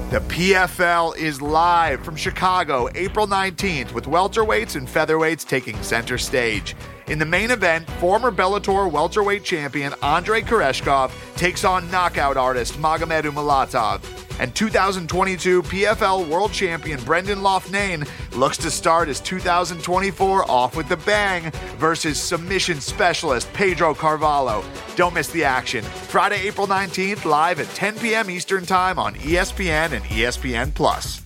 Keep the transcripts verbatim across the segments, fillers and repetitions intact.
The P F L is live from Chicago, April nineteenth, with welterweights and featherweights taking center stage. In the main event, former Bellator welterweight champion Andrei Koreshkov takes on knockout artist Magomed Umalatov. And two thousand twenty-two P F L world champion Brendan Loughnane looks to start his two thousand twenty-four off with the bang versus submission specialist Pedro Carvalho. Don't miss the action. Friday, April nineteenth, live at ten p.m. Eastern Time on E S P N and E S P N Plus.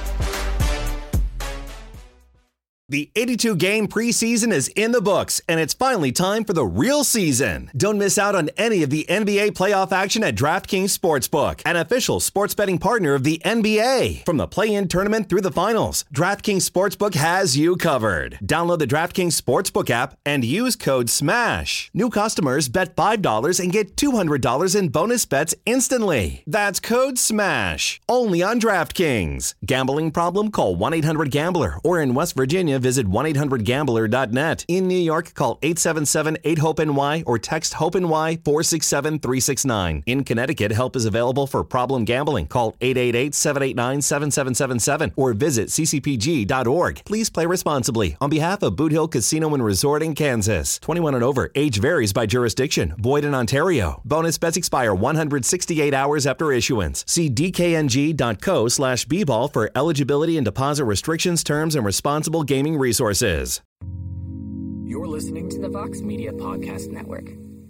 The eighty-two game preseason is in the books, and it's finally time for the real season. Don't miss out on any of the N B A playoff action at DraftKings Sportsbook, an official sports betting partner of the N B A. From the play-in tournament through the finals, DraftKings Sportsbook has you covered. Download the DraftKings Sportsbook app and use code SMASH. New customers bet five dollars and get two hundred dollars in bonus bets instantly. That's code SMASH. Only on DraftKings. Gambling problem? Call one eight hundred gambler, or in West Virginia, visit one eight hundred gambler dot net. In New York, call eight seven seven eight hope N Y or text HOPE-NY four six seven three six nine. In Connecticut, help is available for problem gambling. Call eight eight eight seven eight nine seven seven seven seven or visit c c p g dot org. Please play responsibly. On behalf of Boot Hill Casino and Resort in Kansas. twenty-one and over. Age varies by jurisdiction. Void in Ontario. Bonus bets expire one hundred sixty-eight hours after issuance. See d k n g dot co slash b ball for eligibility and deposit restrictions, terms, and responsible gaming resources. You're listening to the Vox Media Podcast Network.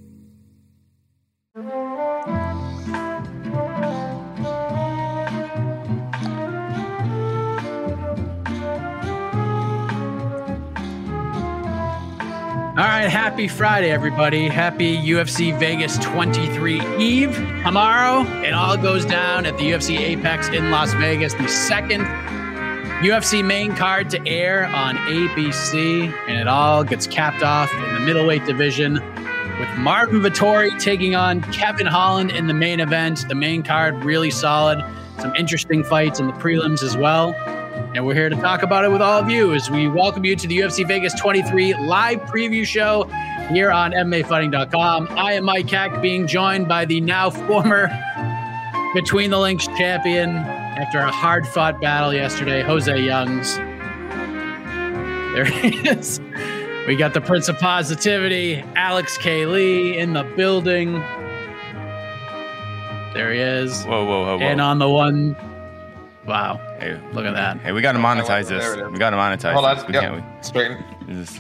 All right, happy Friday, everybody. Happy U F C Vegas twenty-three Eve. Tomorrow, it all goes down at the U F C Apex in Las Vegas, the second U F C main card to air on A B C, and it all gets capped off in the middleweight division with Marvin Vettori taking on Kevin Holland in the main event. The main card really solid. Some interesting fights in the prelims as well. And we're here to talk about it with all of you as we welcome you to the U F C Vegas twenty-three live preview show here on M M A Fighting dot com. I am Mike Heck, being joined by the now former Between the Links champion after a hard-fought battle yesterday, Jose Youngs. There he is. We got the Prince of Positivity, Alex K. Lee, in the building. There he is. Whoa, whoa, whoa, whoa. And on the one... Wow. Hey, look at that. Hey, we got to monetize this. We got to monetize Hold on. this. We Yep. can't. We, Straighten. this is,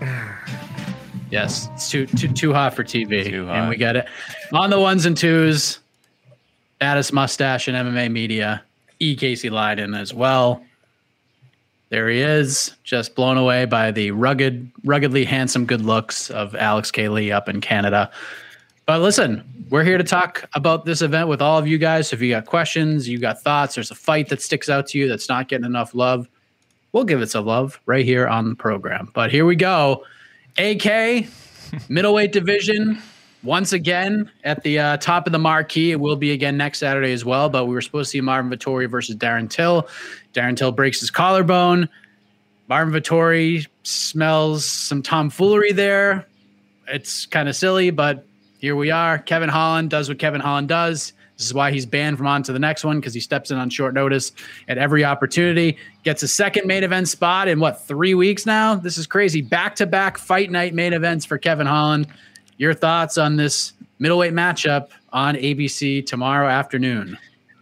Yes, it's too too too hot for T V. Too hot. And we get it. On the ones and twos, Addis Mustache and M M A Media, E. Casey Leiden as well. There he is, just blown away by the rugged, ruggedly handsome good looks of Alex K. Lee up in Canada. But listen, we're here to talk about this event with all of you guys. So if you got questions, you got thoughts, there's a fight that sticks out to you that's not getting enough love, we'll give it some love right here on the program. But here we go. A K, middleweight division, once again at the uh, top of the marquee. It will be again next Saturday as well, but we were supposed to see Marvin Vettori versus Darren Till. Darren Till breaks his collarbone. Marvin Vettori smells some tomfoolery there. It's kind of silly, but here we are. Kevin Holland does what Kevin Holland does. This is why he's banned from on to the next one, because he steps in on short notice at every opportunity. Gets a second main event spot in, what, three weeks now? This is crazy. Back-to-back fight night main events for Kevin Holland. Your thoughts on this middleweight matchup on A B C tomorrow afternoon?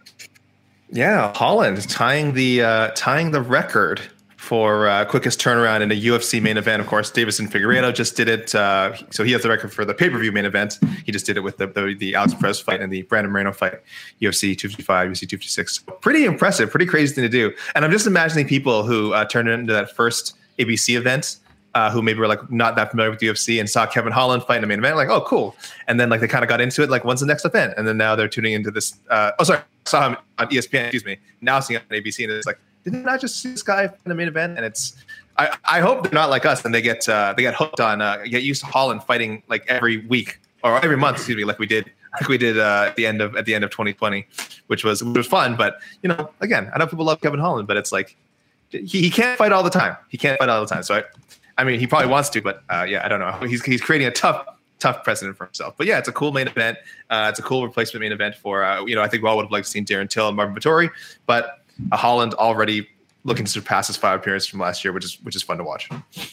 Yeah, Holland tying the uh, tying the record for uh, quickest turnaround in a U F C main event. Of course, Davison Figueiredo just did it. Uh, so he has the record for the pay-per-view main event. He just did it with the the, the Alex Perez fight and the Brandon Moreno fight, U F C two fifty-five, U F C two fifty-six. Pretty impressive, pretty crazy thing to do. And I'm just imagining people who uh, turned into that first A B C event, uh, who maybe were like not that familiar with U F C and saw Kevin Holland fight in the main event, like, oh, cool. And then like they kind of got into it, like, when's the next event? And then now they're tuning into this. Uh, oh, sorry, saw him on E S P N, excuse me. Now seeing it on A B C, and it's like, didn't I just see this guy in the main event? And it's, I, I hope they're not like us and they get uh, they get hooked on, uh, get used to Holland fighting like every week or every month, excuse me, like we did, like we did uh, at the end of at the end of twenty twenty, which was which was fun. But you know, again, I know people love Kevin Holland, but it's like he, he can't fight all the time. He can't fight all the time. So I, I mean, he probably wants to, but uh, yeah, I don't know. He's he's creating a tough. tough precedent for himself. But yeah, it's a cool main event. Uh, it's a cool replacement main event for, uh, you know, I think we all would have liked to see Darren Till and Marvin Vettori. But a Holland already looking to surpass his five appearances from last year, which is which is fun to watch.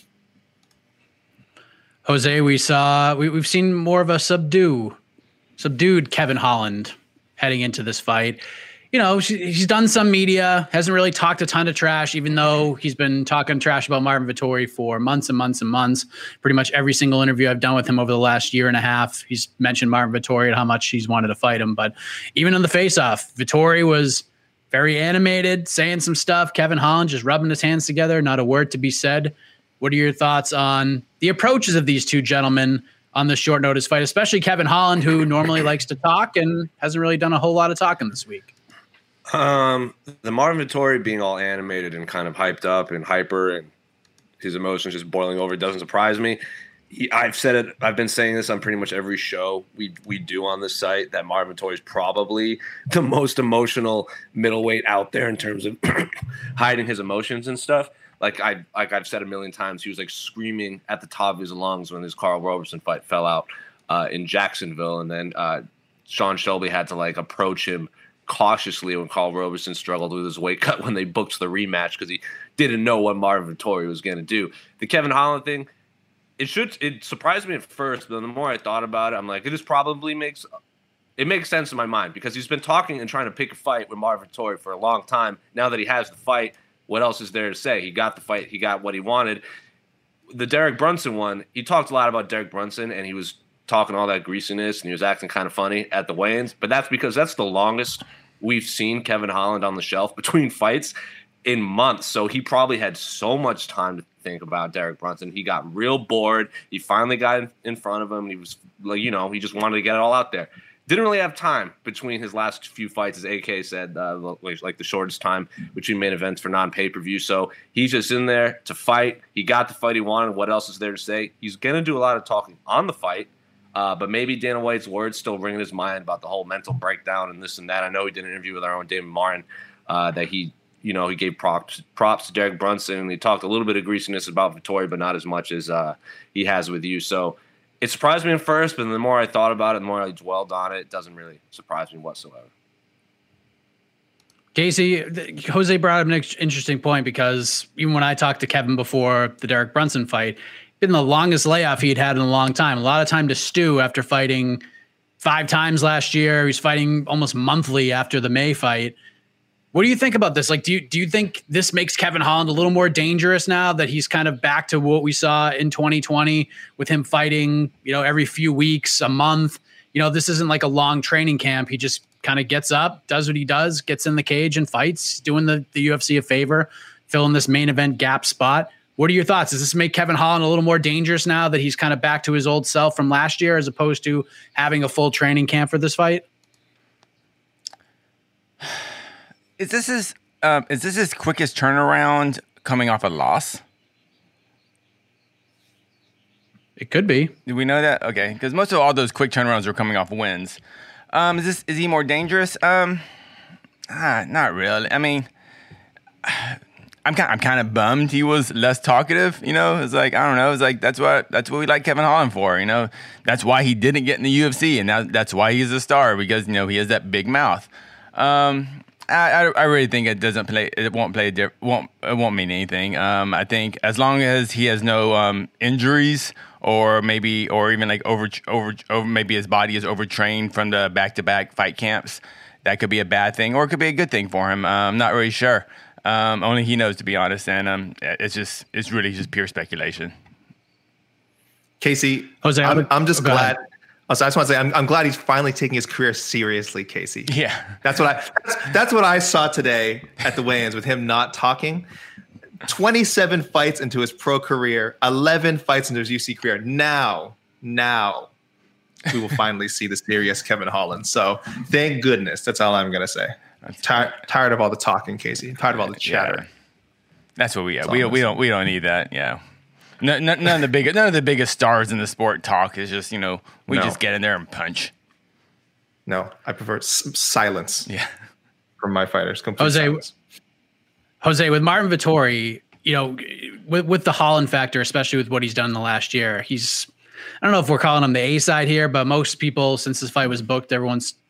Jose, we saw we, we've seen more of a subdue, subdued Kevin Holland heading into this fight. You know, she, he's done some media, hasn't really talked a ton of trash, even though he's been talking trash about Marvin Vettori for months and months and months. Pretty much every single interview I've done with him over the last year and a half, he's mentioned Marvin Vettori and how much he's wanted to fight him. But even in the face-off, Vettori was very animated, saying some stuff. Kevin Holland just rubbing his hands together, not a word to be said. What are your thoughts on the approaches of these two gentlemen on this short notice fight, especially Kevin Holland, who normally likes to talk and hasn't really done a whole lot of talking this week? Um, the Marvin Vettori being all animated and kind of hyped up and hyper and his emotions just boiling over doesn't surprise me. He, I've said it. I've been saying this on pretty much every show we we do on this site that Marvin Vettori is probably the most emotional middleweight out there in terms of hiding his emotions and stuff. Like I like I've said a million times, he was like screaming at the top of his lungs when his Carl Roberson fight fell out uh, in Jacksonville, and then uh, Sean Shelby had to like approach him cautiously when Carl Roberson struggled with his weight cut when they booked the rematch because he didn't know what Marvin Vettori was going to do. The Kevin Holland thing, it should it surprised me at first, but the more I thought about it, I'm like, it just probably makes it makes sense in my mind because he's been talking and trying to pick a fight with Marvin Vettori for a long time. Now that he has the fight, what else is there to say? He got the fight, he got what he wanted. The Derek Brunson one, he talked a lot about Derek Brunson, and he was talking all that greasiness, and he was acting kind of funny at the weigh-ins, but that's because that's the longest we've seen Kevin Holland on the shelf between fights in months. So he probably had so much time to think about Derek Brunson. He got real bored. He finally got in, in front of him. He was like, you know, he just wanted to get it all out there. Didn't really have time between his last few fights, as A K said, uh, like the shortest time between main events for non-pay-per-view. So he's just in there to fight. He got the fight he wanted. What else is there to say? He's going to do a lot of talking on the fight. Uh, but maybe Dana White's words still ring in his mind about the whole mental breakdown and this and that. I know he did an interview with our own Damon Martin uh, that he, you know, he gave props props to Derek Brunson, and he talked a little bit of greasiness about Vettori, but not as much as uh, he has with you. So it surprised me at first, but the more I thought about it, the more I dwelled on it, it doesn't really surprise me whatsoever. Casey, Jose brought up an interesting point because even when I talked to Kevin before the Derek Brunson fight, been the longest layoff he'd had in a long time. A lot of time to stew after fighting five times last year. He's fighting almost monthly after the May fight. What do you think about this? Like, do you, do you think this makes Kevin Holland a little more dangerous now that he's kind of back to what we saw in twenty twenty with him fighting, you know, every few weeks, a month? You know, this isn't like a long training camp. He just kind of gets up, does what he does, gets in the cage and fights, doing the, the U F C a favor, filling this main event gap spot. What are your thoughts? Does this make Kevin Holland a little more dangerous now that he's kind of back to his old self from last year as opposed to having a full training camp for this fight? Is this his, uh, is this his quickest turnaround coming off a loss? It could be. Do we know that? Okay, because most of all those quick turnarounds are coming off wins. Um, is this is he more dangerous? Um, ah, not really. I mean, I'm kind I'm kind of bummed he was less talkative. You know, it's like I don't know. It's like that's what that's what we like Kevin Holland for. You know, that's why he didn't get in the U F C, and now that's why he's a star because you know he has that big mouth. Um, I, I really think it doesn't play. It won't play. Won't it won't mean anything. Um, I think as long as he has no um, injuries or maybe or even like over over over maybe his body is overtrained from the back to back fight camps, that could be a bad thing or it could be a good thing for him. Uh, I'm not really sure. Um, only he knows, to be honest, and um, it's just it's really just pure speculation. Casey, Jose, I'm, I'm just oh, glad. Also, I just want to say I'm, I'm glad he's finally taking his career seriously, Casey. Yeah, that's what I that's, that's what I saw today at the weigh-ins with him not talking. twenty-seven fights into his pro career, eleven fights into his U F C career. Now, now we will finally see the serious Kevin Holland. So thank goodness. That's all I'm gonna say. Tired, tired of all the talking, Casey. Tired of all the chatter. Yeah. That's what we yeah, we we don't we don't need that. Yeah. No, no, none of the biggest none of the biggest stars in the sport talk. Is just you know we no. just get in there and punch. No, I prefer s- silence. Yeah, from my fighters. Complete Jose, silence. Jose, with Marvin Vettori, you know, with with the Holland factor, especially with what he's done in the last year, he's I don't know if we're calling him the A side here, but most people since this fight was booked, everyone's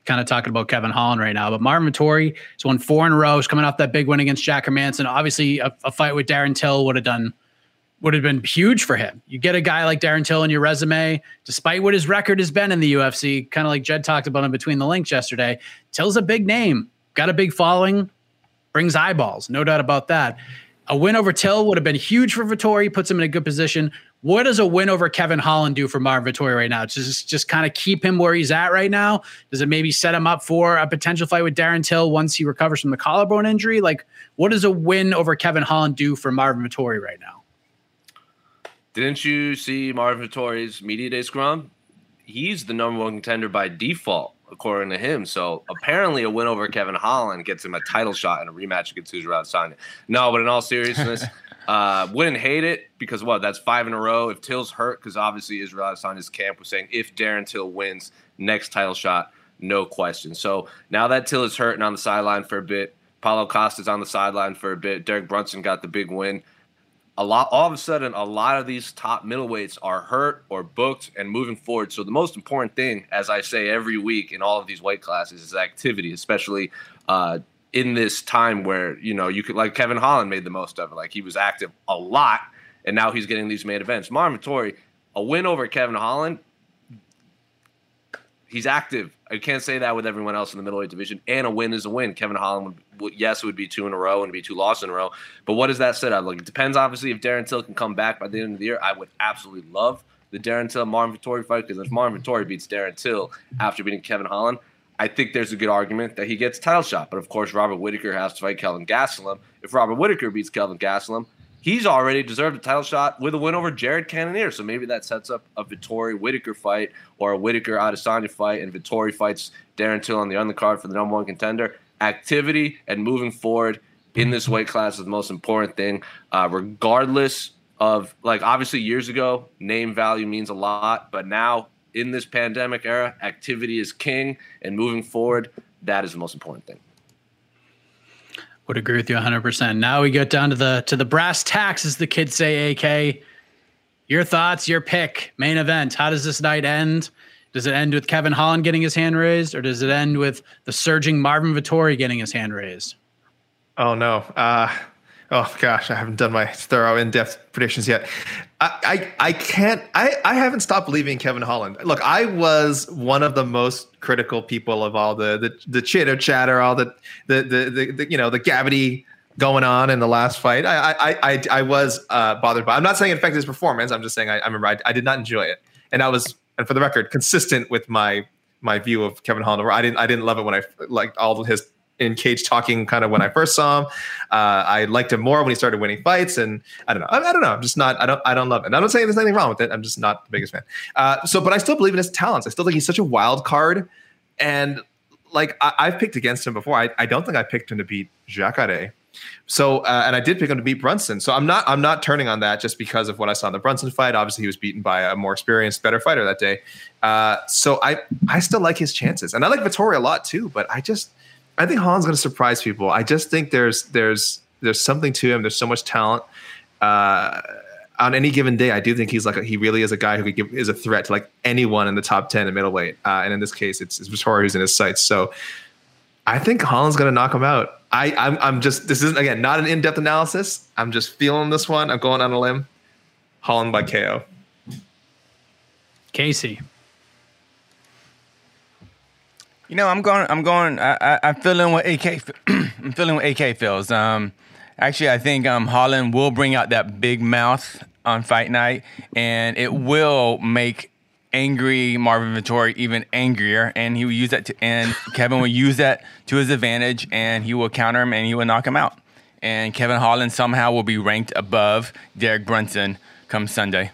kind of talking about Kevin Holland right now, but Marvin Vettori has won four in a row. He's coming off that big win against Jack Hermanson. Obviously, a, a fight with Darren Till would have done would have been huge for him. You get a guy like Darren Till in your resume, despite what his record has been in the U F C, kind of like Jed talked about him between the links yesterday. Till's a big name, got a big following, brings eyeballs, no doubt about that. A win over Till would have been huge for Vettori, puts him in a good position. What does a win over Kevin Holland do for Marvin Vettori right now? Just, just kind of keep him where he's at right now? Does it maybe set him up for a potential fight with Darren Till once he recovers from the collarbone injury? Like, what does a win over Kevin Holland do for Marvin Vettori right now? Didn't you see Marvin Vettori's media day scrum? He's the number one contender by default, according to him. So apparently a win over Kevin Holland gets him a title shot and a rematch against Israel Adesanya. No, but in all seriousness, uh, wouldn't hate it because what? That's five in a row. If Till's hurt, because obviously Israel Adesanya's camp was saying if Darren Till wins, next title shot, no question. So now that Till is hurt and on the sideline for a bit, Paulo Costa's on the sideline for a bit, Derek Brunson got the big win. A lot, all of a sudden, a lot of these top middleweights are hurt or booked and moving forward. So the most important thing, as I say every week in all of these weight classes, is activity, especially uh, in this time where, you know, you could, like Kevin Holland made the most of it. Like he was active a lot, and now he's getting these main events. Marvin Vettori, a win over Kevin Holland, he's active. I can't say that with everyone else in the middleweight division. And a win is a win. Kevin Holland, would, yes, it would be two in a row and be two losses in a row. But what does that set up? Like, it depends, obviously, if Darren Till can come back by the end of the year. I would absolutely love the Darren Till Marvin Vettori fight, because if Marvin Vettori beats Darren Till after beating Kevin Holland, I think there's a good argument that he gets a title shot. But of course, Robert Whittaker has to fight Kelvin Gastelum. If Robert Whittaker beats Kelvin Gastelum, he's already deserved a title shot with a win over Jared Cannonier. So maybe that sets up a Vettori-Whittaker fight or a Whittaker-Adesanya fight, and Vettori fights Darren Till on the undercard for the number one contender. Activity and moving forward in this weight class is the most important thing, uh, regardless of, like, obviously years ago, name value means a lot, but now in this pandemic era, activity is king, and moving forward, that is the most important thing. Would agree with you one hundred percent. Now we get down to the to the brass tacks, as the kids say, A K. Your thoughts, your pick, main event. How does this night end? Does it end with Kevin Holland getting his hand raised, or does it end with the surging Marvin Vettori getting his hand raised? Oh, no. Uh, oh, gosh, I haven't done my thorough, in-depth predictions yet. I, I, I can't – I I haven't stopped believing in Kevin Holland. Look, I was one of the most critical people of all the the, the chitter-chatter, all the the, the, the, the, you know, the gavity going on in the last fight. I I I, I was uh, bothered by it. I'm not saying it affected his performance. I'm just saying I, I remember I, I did not enjoy it. And I was – and for the record, consistent with my my view of Kevin Holland. I didn't I didn't love it when I liked all of his – in cage talking kind of when I first saw him. Uh, I liked him more when he started winning fights, and I don't know. I, I don't know. I'm just not, I don't, I don't love it. And I'm not saying there's anything wrong with it. I'm just not the biggest fan. Uh, so, but I still believe in his talents. I still think he's such a wild card. And like, I, I've picked against him before. I, I don't think I picked him to beat Jacare. So, uh, and I did pick him to beat Brunson. So I'm not, I'm not turning on that just because of what I saw in the Brunson fight. Obviously he was beaten by a more experienced, better fighter that day. Uh, so I, I still like his chances, and I like Vettori a lot too, but I just, I think Holland's going to surprise people. I just think there's there's there's something to him. There's so much talent. Uh, on any given day, I do think he's like a, he really is a guy who could give, is a threat to like anyone in the top ten in middleweight. Uh, and in this case, it's, it's Vettori who's in his sights. So I think Holland's going to knock him out. I I'm, I'm just this isn't again not an in-depth analysis. I'm just feeling this one. I'm going on a limb. Holland by K O. Casey. You know, I'm going. I'm going. I, I, I'm feeling what A K. I'm feeling what A K feels. Um, actually, I think um, Holland will bring out that big mouth on fight night, and it will make angry Marvin Vettori even angrier. And he will use that. To, and Kevin will use that to his advantage, and he will counter him, and he will knock him out. And Kevin Holland somehow will be ranked above Derek Brunson come Sunday.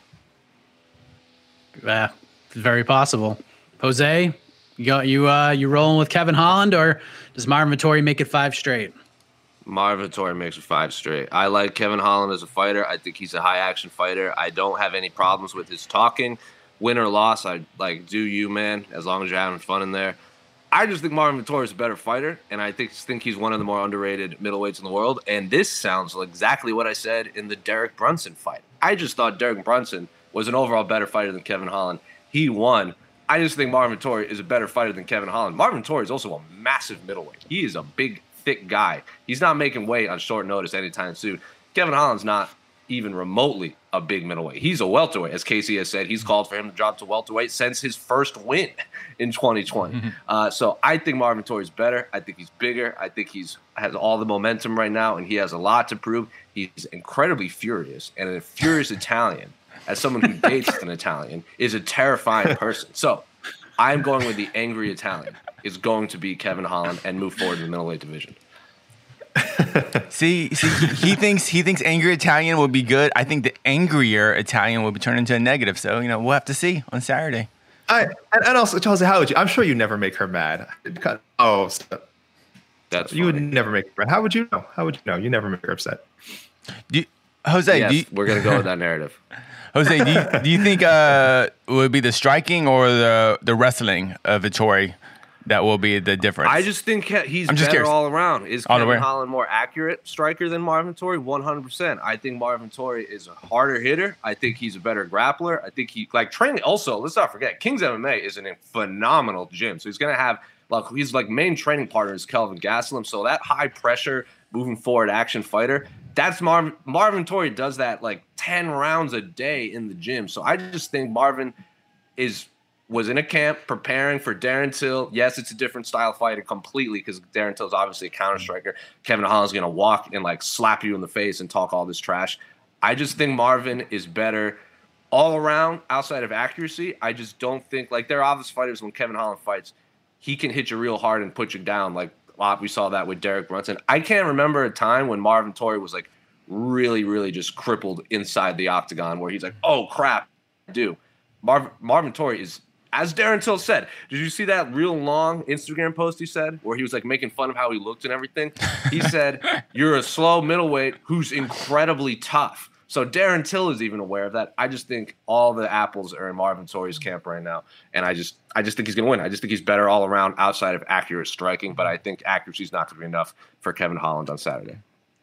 Yeah, it's very possible. Jose. You got you uh you rolling with Kevin Holland, or does Marvin Vettori make it five straight? Marvin Vettori makes it five straight. I like Kevin Holland as a fighter. I think he's a high action fighter. I don't have any problems with his talking. Win or loss, I like do you, man, as long as you're having fun in there. I just think Marvin Vettori is a better fighter, and I think think he's one of the more underrated middleweights in the world. And this sounds like exactly what I said in the Derek Brunson fight. I just thought Derek Brunson was an overall better fighter than Kevin Holland. He won I just think Marvin Vettori is a better fighter than Kevin Holland. Marvin Vettori is also a massive middleweight. He is a big, thick guy. He's not making weight on short notice anytime soon. Kevin Holland's not even remotely a big middleweight. He's a welterweight. As Casey has said, he's called for him to drop to welterweight since his first win in twenty twenty. Mm-hmm. Uh, so I think Marvin Vettori is better. I think he's bigger. I think he's has all the momentum right now, and he has a lot to prove. He's incredibly furious, and a furious Italian, as someone who dates an Italian, is a terrifying person. So I'm going with the angry Italian is going to be Kevin Holland and move forward in the middleweight division. see, see, he thinks he thinks angry Italian will be good. I think the angrier Italian will be turned into a negative. So you know, we'll have to see on Saturday. I and, and also, Chelsea, how would you? I'm sure you never make her mad. Oh, that's you funny. would never make her mad. How would you know? How would you know? You never make her upset. Do you, Jose, yes, do you, we're gonna go with that narrative. Jose, do you, do you think uh, it would be the striking or the the wrestling of Vettori that will be the difference? I just think he's I'm just better curious. all around. Is All Kevin around. Holland more accurate striker than Marvin Vettori? one hundred percent. I think Marvin Vettori is a harder hitter. I think he's a better grappler. I think he, like, training. Also, let's not forget, King's M M A is in a phenomenal gym. So he's going to have, like, his like main training partner is Kelvin Gastelum. So that high pressure, moving forward action fighter, that's Marvin. Marvin Vettori does that like ten rounds a day in the gym. So I just think Marvin is was in a camp preparing for Darren Till. Yes, it's a different style fighter completely because Darren Till is obviously a counter striker. Kevin Holland's going to walk and like slap you in the face and talk all this trash. I just think Marvin is better all around outside of accuracy. I just don't think, like, there are obvious fighters when Kevin Holland fights, he can hit you real hard and put you down. Like, we saw that with Derek Brunson. I can't remember a time when Marvin Vettori was like really, really just crippled inside the octagon where he's like, oh crap, I do. Marv- Marvin Vettori is, as Darren Till said, did you see that real long Instagram post he said where he was like making fun of how he looked and everything? He said, you're a slow middleweight who's incredibly tough. So Darren Till is even aware of that. I just think all the apples are in Marvin Vettori's camp right now. And I just I just think he's going to win. I just think he's better all around outside of accurate striking. But I think accuracy is not going to be enough for Kevin Holland on Saturday.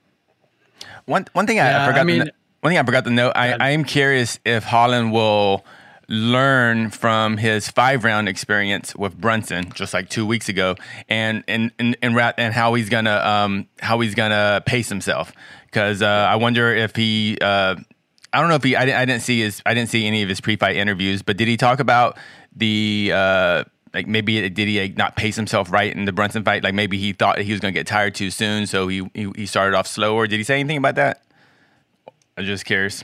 One one thing I, Yeah, I forgot. I mean- to, no- one thing I forgot to note. I, I am curious if Holland will learn from his five round experience with Brunson just like two weeks ago, and and and and, rat, and how he's gonna um how he's gonna pace himself. Because uh, I wonder if he. Uh, I don't know if he. I didn't, I didn't see his. I didn't see any of his pre-fight interviews. But did he talk about the? Uh, like maybe did he not pace himself right in the Brunson fight? Like maybe he thought he was going to get tired too soon, so he, he he started off slower. Did he say anything about that? I'm just curious.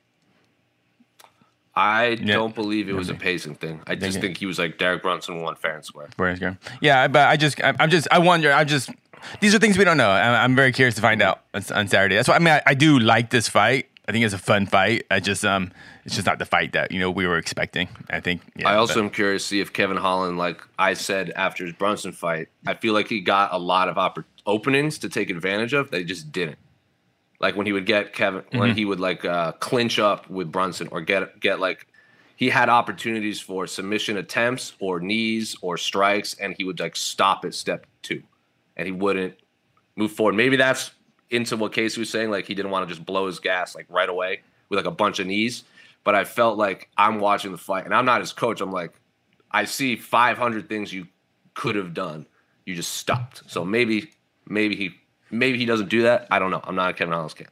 I Yeah. don't believe it was a pacing thing. I just think he was like Derek Brunson won fair and square. Fair and square. Yeah, but I just, I'm just, I wonder. I just, these are things we don't know. I'm, I'm very curious to find out on, on Saturday. That's why I mean, I, I do like this fight. I think it's a fun fight. I just, um, it's just not the fight that you know we were expecting. I think. Yeah, I also but- am curious to see if Kevin Holland, like I said after his Brunson fight, I feel like he got a lot of oppor- openings to take advantage of that he just didn't. Like when he would get Kevin, mm-hmm. when he would like uh, clinch up with Brunson or get get like. He had opportunities for submission attempts or knees or strikes, and he would like stop at step two, and he wouldn't move forward. Maybe that's into what Casey was saying, like he didn't want to just blow his gas like right away with like a bunch of knees. But I felt like I'm watching the fight, and I'm not his coach. I'm like, I see five hundred things you could have done, you just stopped. So maybe, maybe he, maybe he doesn't do that. I don't know. I'm not a Kevin Holland's camp.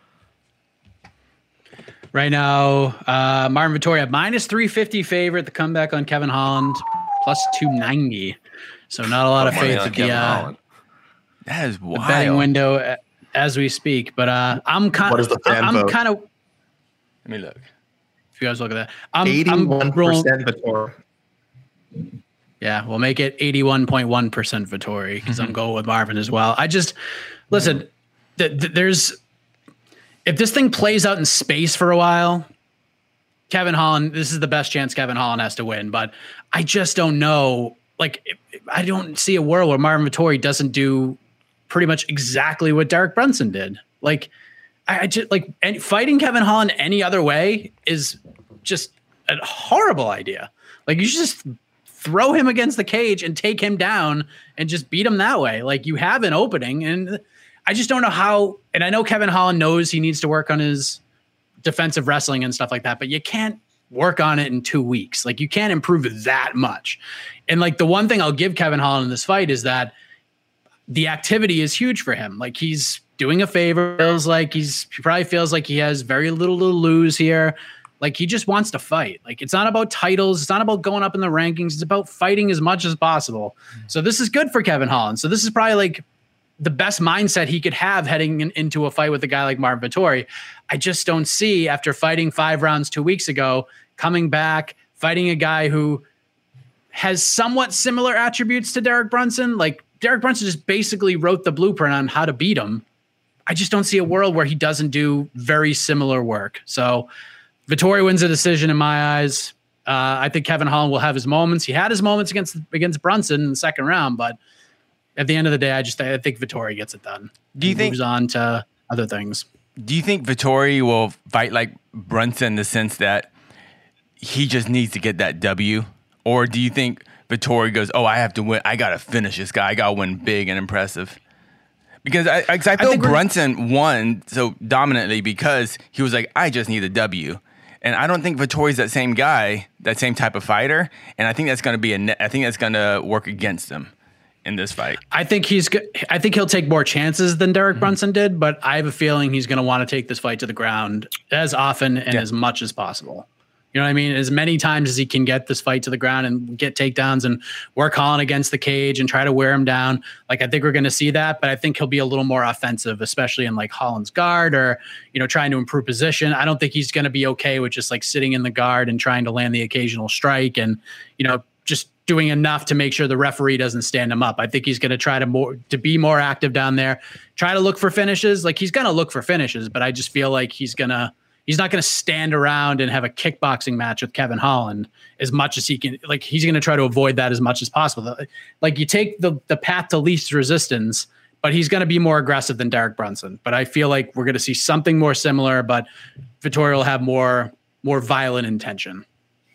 Right now, uh, Marvin Vettori at minus three fifty favorite. The comeback on Kevin Holland plus two ninety. So not a lot of Money faith on at the, Kevin uh, Holland. That is the wild. betting window uh, as we speak. But uh, I'm kind What of, is the fan I'm vote? kind of. Let me look. If you guys look at that, I'm, Eighty-one I'm rolling. percent Vettori. Yeah, we'll make it eighty-one point one percent Vettori because I'm going with Marvin as well. I just listen. Th- th- there's if this thing plays out in space for a while, Kevin Holland. This is the best chance Kevin Holland has to win. But I just don't know. Like, I don't see a world where Marvin Vettori doesn't do pretty much exactly what Derek Brunson did. Like, I, I just like and fighting Kevin Holland any other way is just a horrible idea. Like, you should just throw him against the cage and take him down and just beat him that way. Like, you have an opening, and I just don't know how. And I know Kevin Holland knows he needs to work on his defensive wrestling and stuff like that, but you can't work on it in two weeks. Like, you can't improve that much. And like, the one thing I'll give Kevin Holland in this fight is that the activity is huge for him. Like, he's doing a favor. Feels like he's, he probably feels like he has very little to lose here. Like, he just wants to fight. Like, it's not about titles. It's not about going up in the rankings. It's about fighting as much as possible. So this is good for Kevin Holland. So this is probably like the best mindset he could have heading in, into a fight with a guy like Marvin Vettori. I just don't see, after fighting five rounds two weeks ago, coming back, fighting a guy who has somewhat similar attributes to Derek Brunson. Like, Derek Brunson just basically wrote the blueprint on how to beat him. I just don't see a world where he doesn't do very similar work. So Vettori wins a decision in my eyes. Uh, I think Kevin Holland will have his moments. He had his moments against against Brunson in the second round, but at the end of the day, I just I think Vettori gets it done. Do you think moves on to other things? Do you think Vettori will fight like Brunson in the sense that he just needs to get that W, or do you think Vettori goes, "Oh, I have to win. I got to finish this guy. I got to win big and impressive"? Because I, I, I feel I Brunson won so dominantly because he was like, "I just need a W." And I don't think Vettori's that same guy, that same type of fighter. And I think that's going to be a. I think that's going to work against him in this fight. I think he's. I think he'll take more chances than Derek mm-hmm. Brunson did, but I have a feeling he's going to want to take this fight to the ground as often and yeah. as much as possible. You know what I mean? As many times as he can get this fight to the ground and get takedowns and work Holland against the cage and try to wear him down. Like, I think we're going to see that, but I think he'll be a little more offensive, especially in like Holland's guard or, you know, trying to improve position. I don't think he's going to be okay with just like sitting in the guard and trying to land the occasional strike and, you know, just doing enough to make sure the referee doesn't stand him up. I think he's going to try to more to be more active down there, try to look for finishes. Like, he's going to look for finishes, but I just feel like he's going to, He's not going to stand around and have a kickboxing match with Kevin Holland as much as he can. Like, he's going to try to avoid that as much as possible. Like, you take the the path to least resistance, but he's going to be more aggressive than Derek Brunson. But I feel like we're going to see something more similar, but Vettori will have more more violent intention.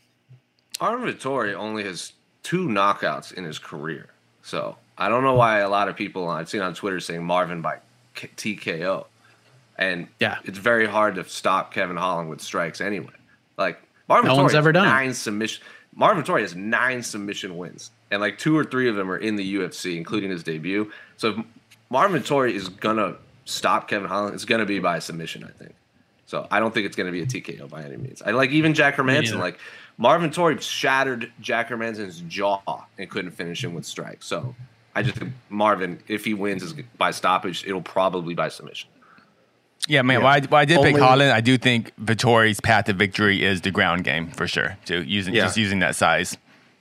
Marvin Vettori only has two knockouts in his career. So I don't know why a lot of people I've seen on Twitter saying Marvin by T K O. And yeah, it's very hard to stop Kevin Holland with strikes anyway. Like, Marvin no Vettori one's ever done nine it. submission. Marvin Vettori has nine submission wins, and like two or three of them are in the U F C, including his debut. So if Marvin Vettori is gonna stop Kevin Holland, it's gonna be by submission, I think. So I don't think it's gonna be a T K O by any means. I like even Jack Hermanson. Like, Marvin Vettori shattered Jack Hermanson's jaw and couldn't finish him with strikes. So I just think Marvin, if he wins is by stoppage, it'll probably by submission. Yeah, man. Yeah. Well, I, well, I did Only, pick Holland. I do think Vettori's path to victory is the ground game for sure. Too using yeah. just using that size.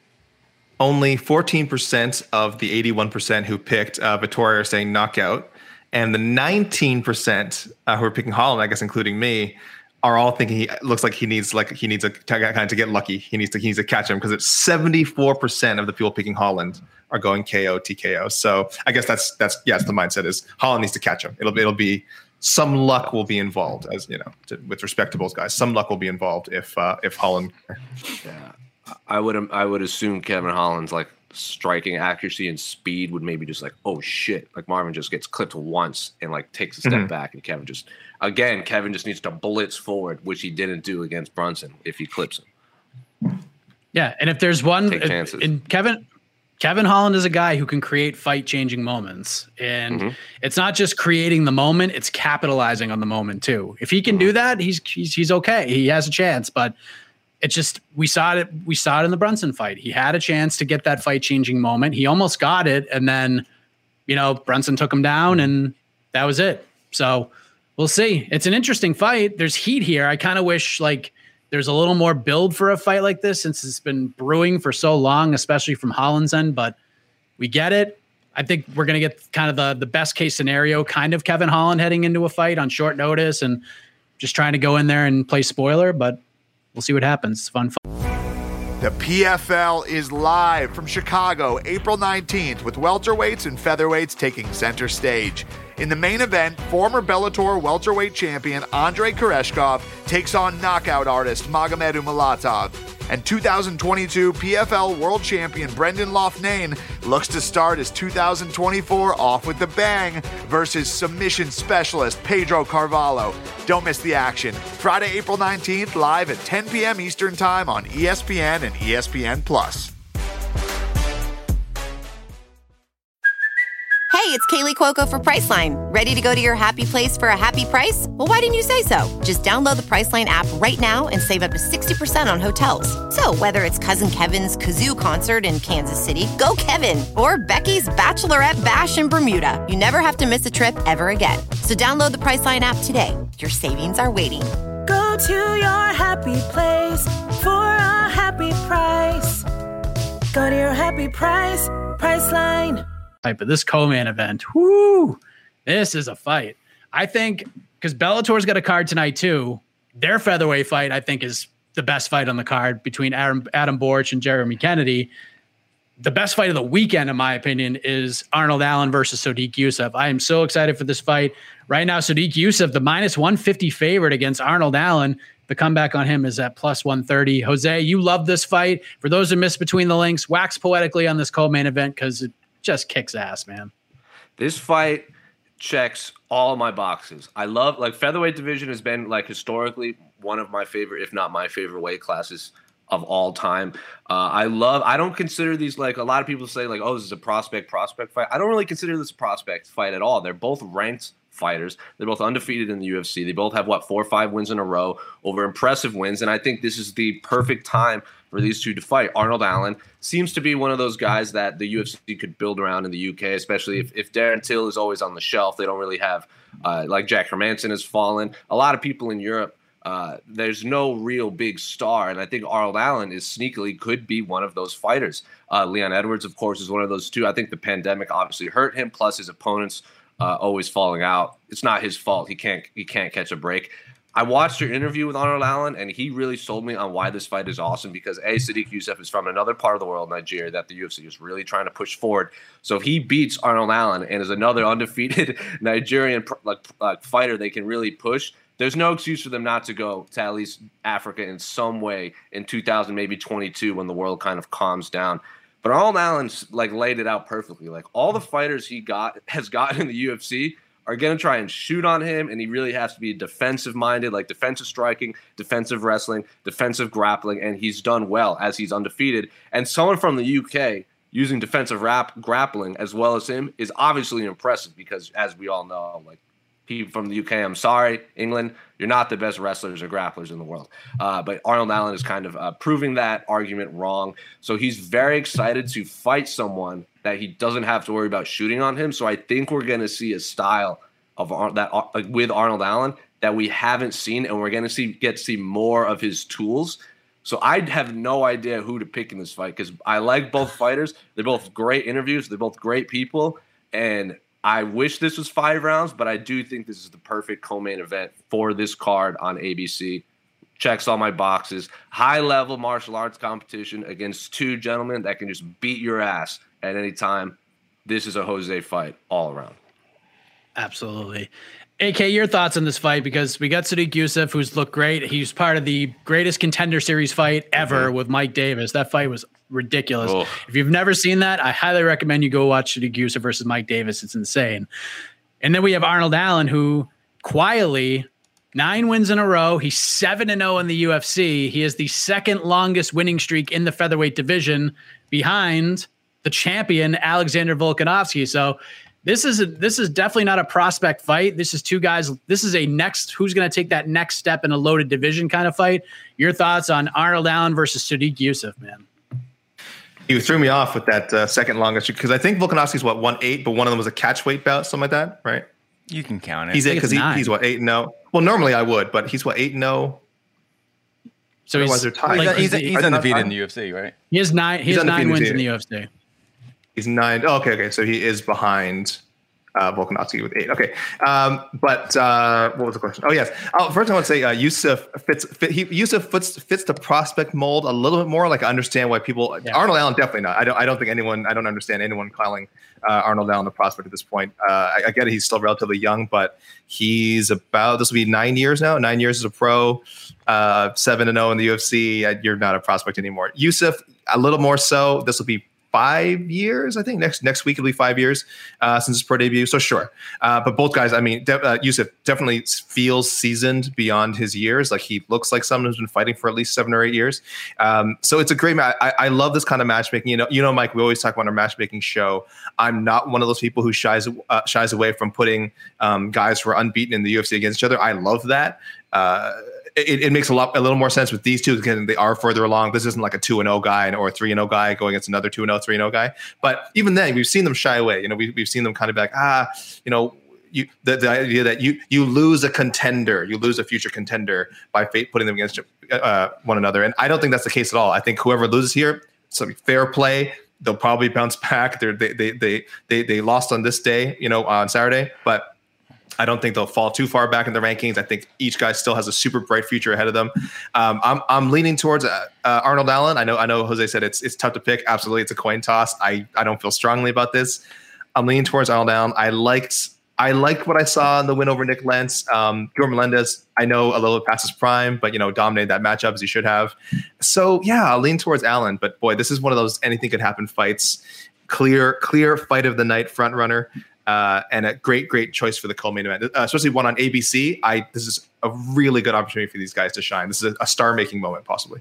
Only fourteen percent of the eighty-one percent who picked uh, Vettori are saying knockout, and the nineteen percent uh, who are picking Holland, I guess including me, are all thinking he looks like he needs like he needs a kind of to get lucky. He needs to he needs to catch him because it's seventy-four percent of the people picking Holland are going K O T K O. So I guess that's that's yes, the mindset is Holland needs to catch him. It'll it'll be. Some luck will be involved, as you know, to, with respect to both guys. Some luck will be involved if uh, if Holland. Yeah, I would I would assume Kevin Holland's like striking accuracy and speed would maybe just like, oh shit, like Marvin just gets clipped once and like takes a step mm-hmm. back, and Kevin just again Kevin just needs to blitz forward, which he didn't do against Brunson if he clips him. Yeah, and if there's one, Take chances. and Kevin. Kevin Holland is a guy who can create fight-changing moments. And mm-hmm. it's not just creating the moment, it's capitalizing on the moment too. If he can mm-hmm. do that, he's, he's he's okay. He has a chance, but it's just we saw it we saw it in the Brunson fight. He had a chance to get that fight-changing moment. He almost got it, and then, you know, Brunson took him down, and that was it. So we'll see. It's an interesting fight. There's heat here. I kind of wish like there's a little more build for a fight like this since it's been brewing for so long, especially from Holland's end, but we get it. I think we're going to get kind of the, the best case scenario, kind of Kevin Holland heading into a fight on short notice and just trying to go in there and play spoiler, but we'll see what happens. It's fun. The P F L is live from Chicago, April nineteenth, with welterweights and featherweights taking center stage. In the main event, former Bellator welterweight champion Andrei Koreshkov takes on knockout artist Magomed Umalatov. And two thousand twenty-two P F L World Champion Brendan Loughnane looks to start his two thousand twenty-four off with the bang versus submission specialist Pedro Carvalho. Don't miss the action. Friday, April nineteenth, live at ten p.m. Eastern Time on E S P N and E S P N Plus. Hey, it's Kaylee Cuoco for Priceline. Ready to go to your happy place for a happy price? Well, why didn't you say so? Just download the Priceline app right now and save up to sixty percent on hotels. So whether it's Cousin Kevin's Kazoo Concert in Kansas City, go Kevin, or Becky's Bachelorette Bash in Bermuda, you never have to miss a trip ever again. So download the Priceline app today. Your savings are waiting. Go to your happy place for a happy price. Go to your happy price, Priceline. But this co-main event, whoo, this is a fight. I think because Bellator's got a card tonight too. Their featherweight fight, I think, is the best fight on the card between Adam, Adam Borch and Jeremy Kennedy. The best fight of the weekend, in my opinion, is Arnold Allen versus Sodiq Yusuff. I am so excited for this fight. Right now, Sodiq Yusuff, the minus one fifty favorite against Arnold Allen. The comeback on him is at plus one thirty. Jose, you love this fight. For those who missed between the links, wax poetically on this co-main event because it just kicks ass, man. This fight checks all my boxes. I love, like, featherweight division has been, like, historically one of my favorite, if not my favorite weight classes of all time. Uh, I love, I don't consider these, like, a lot of people say, like, oh, this is a prospect prospect fight. I don't really consider this a prospect fight at all. They're both ranked fighters. They're both undefeated in the U F C. They both have, what, four or five wins in a row over impressive wins. And I think this is the perfect time for these two to fight. Arnold Allen seems to be one of those guys that the U F C could build around in the U K, especially if, if Darren Till is always on the shelf. They don't really have, uh, like Jack Hermanson has fallen. A lot of people in Europe, uh, there's no real big star. And I think Arnold Allen is sneakily could be one of those fighters. Uh, Leon Edwards, of course, is one of those two. I think the pandemic obviously hurt him, plus his opponents uh, always falling out. It's not his fault. He can't, he can't catch a break. I watched your interview with Arnold Allen, and he really sold me on why this fight is awesome because, A, Sodiq Yusuff is from another part of the world, Nigeria, that the U F C is really trying to push forward. So if he beats Arnold Allen and is another undefeated Nigerian like, like fighter they can really push, there's no excuse for them not to go to at least Africa in some way in two thousand, maybe twenty-two, when the world kind of calms down. But Arnold Allen's like laid it out perfectly. Like all the fighters he got has gotten in the U F C are going to try and shoot on him, and he really has to be defensive-minded, like defensive striking, defensive wrestling, defensive grappling, and he's done well as he's undefeated. And someone from the U K using defensive rap grappling as well as him is obviously impressive because, as we all know, like people from the U K, I'm sorry, England, you're not the best wrestlers or grapplers in the world. Uh, but Arnold Allen is kind of uh, proving that argument wrong. So he's very excited to fight someone that he doesn't have to worry about shooting on him. So I think we're going to see a style of Ar- that uh, with Arnold Allen that we haven't seen, and we're going to see get to see more of his tools. So I have no idea who to pick in this fight because I like both fighters. They're both great interviews. They're both great people, and I wish this was five rounds, but I do think this is the perfect co-main event for this card on A B C. Checks all my boxes. High-level martial arts competition against two gentlemen that can just beat your ass at any time. This is a Jose fight all around. Absolutely. A K, your thoughts on this fight? Because we got Sodiq Yusuff, who's looked great. He's part of the greatest contender series fight ever mm-hmm. with Mike Davis. That fight was ridiculous. Oh. If you've never seen that, I highly recommend you go watch Sodiq Yusuff versus Mike Davis. It's insane. And then we have Arnold Allen, who quietly nine wins in a row. He's seven and zero in the U F C. He has the second longest winning streak in the featherweight division, behind the champion Alexander Volkanovski. So this is a, this is definitely not a prospect fight. This is two guys. This is a next who's going to take that next step in a loaded division kind of fight. Your thoughts on Arnold Allen versus Sodiq Yusuff, man? You threw me off with that uh, second longest because I think Volkanovski's what one eight, but one of them was a catch weight bout, something like that, right? You can count it. He's because he, he's what eight and zero. Well, normally I would, but he's what eight and zero. So he's, he's, like, he's, he's, he's undefeated in the U F C, right? He has nine. He has nine wins in the U F C. He's nine. Oh, okay, okay. So he is behind Uh, Volkanovski with eight. Okay. Um, but uh, what was the question? Oh, yes. Oh, first, I want to say uh, Yusuf fits fit, he, Yusuf fits, fits the prospect mold a little bit more. Like, I understand why people yeah. Arnold Allen, definitely not. I don't I don't think anyone, I don't understand anyone calling uh, Arnold Allen the prospect at this point. Uh, I, I get it. He's still relatively young, but he's about, this will be nine years now, nine years as a pro, uh, seven and oh in the U F C. You're not a prospect anymore. Yusuf, a little more so. This will be five years, I think. Next next week it'll be five years uh, since his pro debut. So sure, uh, but both guys. I mean, de- uh, Yusuf definitely feels seasoned beyond his years. Like he looks like someone who's been fighting for at least seven or eight years. Um, so it's a great match. I, I love this kind of matchmaking. You know, you know, Mike. We always talk about our matchmaking show. I'm not one of those people who shies uh, shies away from putting um, guys who are unbeaten in the U F C against each other. I love that. Uh, It, it makes a lot, a little more sense with these two because they are further along. This isn't like a two and oh guy or a three and oh guy going against another two and oh, three and oh gught. But even then, we've seen them shy away. You know, we, we've seen them kind of be like, ah, you know, you the, the idea that you you lose a contender, you lose a future contender by fate putting them against uh, one another. And I don't think that's the case at all. I think whoever loses here, some fair play. They'll probably bounce back. They're, they they they they they lost on this day, you know, on Saturday, but I don't think they'll fall too far back in the rankings. I think each guy still has a super bright future ahead of them. Um, I'm I'm leaning towards uh, uh, Arnold Allen. I know I know Jose said it's it's tough to pick. Absolutely, it's a coin toss. I, I don't feel strongly about this. I'm leaning towards Arnold Allen. I liked I liked what I saw in the win over Nick Lentz. Um, Gilbert Melendez, I know a little past his prime, but you know dominated that matchup as he should have. So yeah, I'll lean towards Allen. But boy, this is one of those anything could happen fights. Clear clear fight of the night front runner. Uh, and a great, great choice for the co-main event, uh, especially one on A B C. I this is a really good opportunity for these guys to shine. This is a, a star-making moment, possibly.